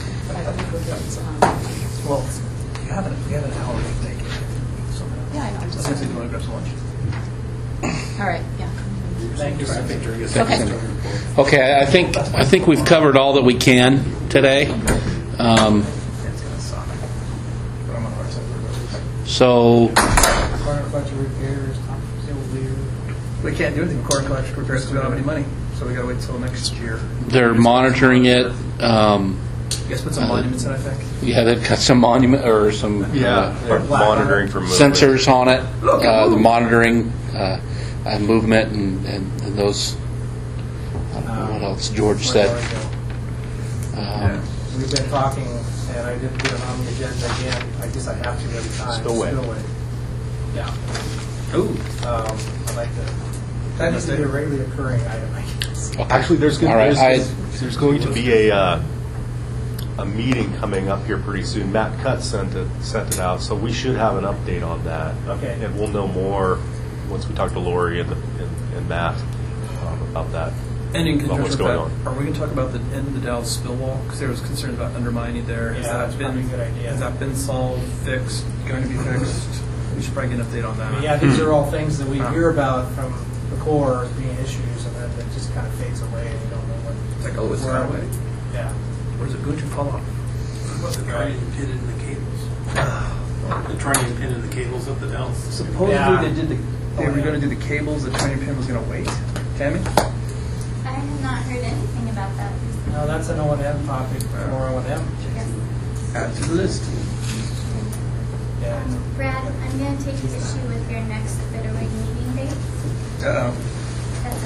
Well, you have an hour to take it. Yeah, I know. I was going to say, do you want to grab some lunch? All right. Yeah. Thank you. Okay, I think we've covered all that we can today. It's going to suck. But I'm on the right side of the So Corner clutcher repairs, top seal beer. road. We can't do anything with core collection repairs because we don't have any money. So we got to wait until next year. they're monitoring it. You guys put some monuments in, I think. Yeah, they've got some monument or some They're monitoring for movement. sensors on it. The monitoring movement and those. I don't know what else George said. We've been talking, and I didn't get it on the agenda again. I guess I have to every time. Spillway. Yeah. Ooh. I'd like to. That needs to be a regularly occurring item, I guess. Actually, there's All right, there's going to be a meeting coming up here pretty soon. Matt Cutt sent it out, so we should have an update on that. Okay. And we'll know more once we talk to Lori and Matt about that. And in About what's conjunction going with that, are we going to talk about the end of the Dalles spill wall? Because there was concern about undermining there. Yeah, that's probably a good idea. Has that been solved, fixed, going to be fixed? We should probably get an update on that. Yeah, these are all things that we hear about from the Corps as being issues, and then it just kind of fades away, and you don't know what. It's like, oh, it's where that are we? way. Yeah. Or is it going to fall off? What, the trying to pin in the cables? The trying to pin in the cables up the Dells? Supposedly they did they were going to do the cables, the training pin was going to wait. Tammy? I have not heard anything about that. No, that's an O&M topic for O&M. Yes. Add to the list. Yeah. Brad, I'm going to take issue with your next Bitterwig meeting date. Uh-oh. That's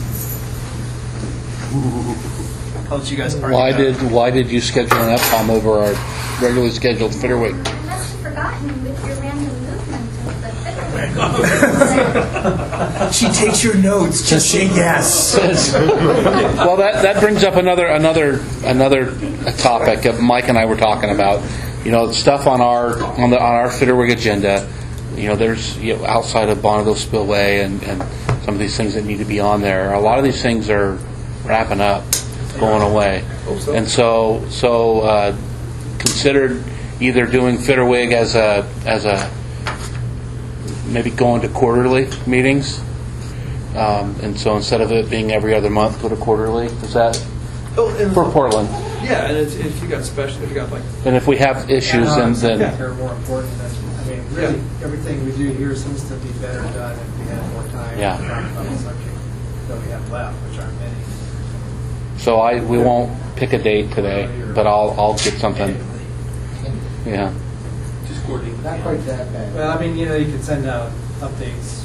a I'll let you guys argue that. Why did you schedule an FCOM over our regularly scheduled Fitterwig? I must have forgotten with your random movement of the Bitterwig. She takes your notes. Just say yes. Well, that brings up another topic that Mike and I were talking about. You know, stuff on our Fitterwig agenda. You know, there's outside of Bonneville Spillway and some of these things that need to be on there. A lot of these things are wrapping up, going away, and so considered either doing Fitterwig as a maybe going to quarterly meetings, and so instead of it being every other month, go to quarterly. Is that for Portland? Yeah, and if you got like. And if we have issues, then They're more important than, I mean, really, everything we do here seems to be better done if we had more time. Yeah. to talk about the subject that we have left, which aren't many. so we won't pick a date today, but I'll get something. Yeah. Just coordinate. Not quite that bad. Well, I mean, you could send out updates.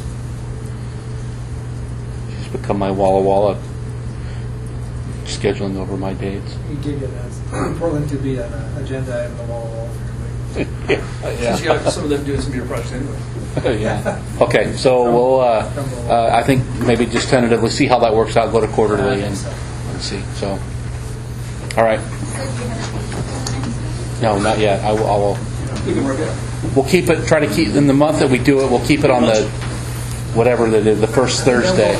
Just become my Walla Walla scheduling over my dates. We give you that. Portland could be an agenda item on the wall. Yeah. You got some of them doing some of your projects anyway. Yeah. Okay, so we'll, I think maybe just tentatively see how that works out, go to quarterly and see. So, all right. No, not yet. I will. We can work it out. We'll keep it. Try to keep in the month that we do it. We'll keep it on the whatever that is, the first Thursday.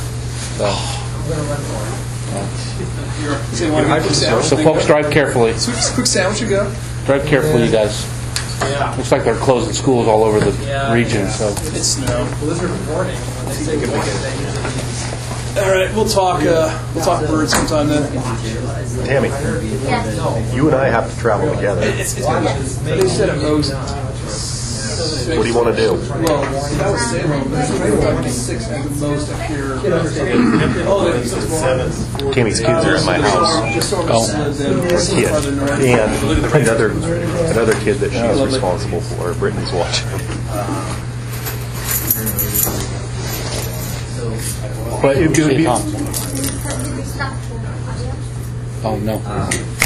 So folks, drive carefully. Quick sandwich you go. Drive carefully, you guys. Yeah. Looks like they're closing schools all over the region. So It's snow. Blizzard warning when they say goodbye. All right, we'll talk birds sometime then. Tammy, Yes. you and I have to travel together. It's good. They said at most. What do you want to do? Well, that was Salem, but it's 26 at the most up here. Tammy's kids are at my house. Just sort of Kid. farther north. And another kid that she's responsible for. Brittany's watching. But it would be... oh no.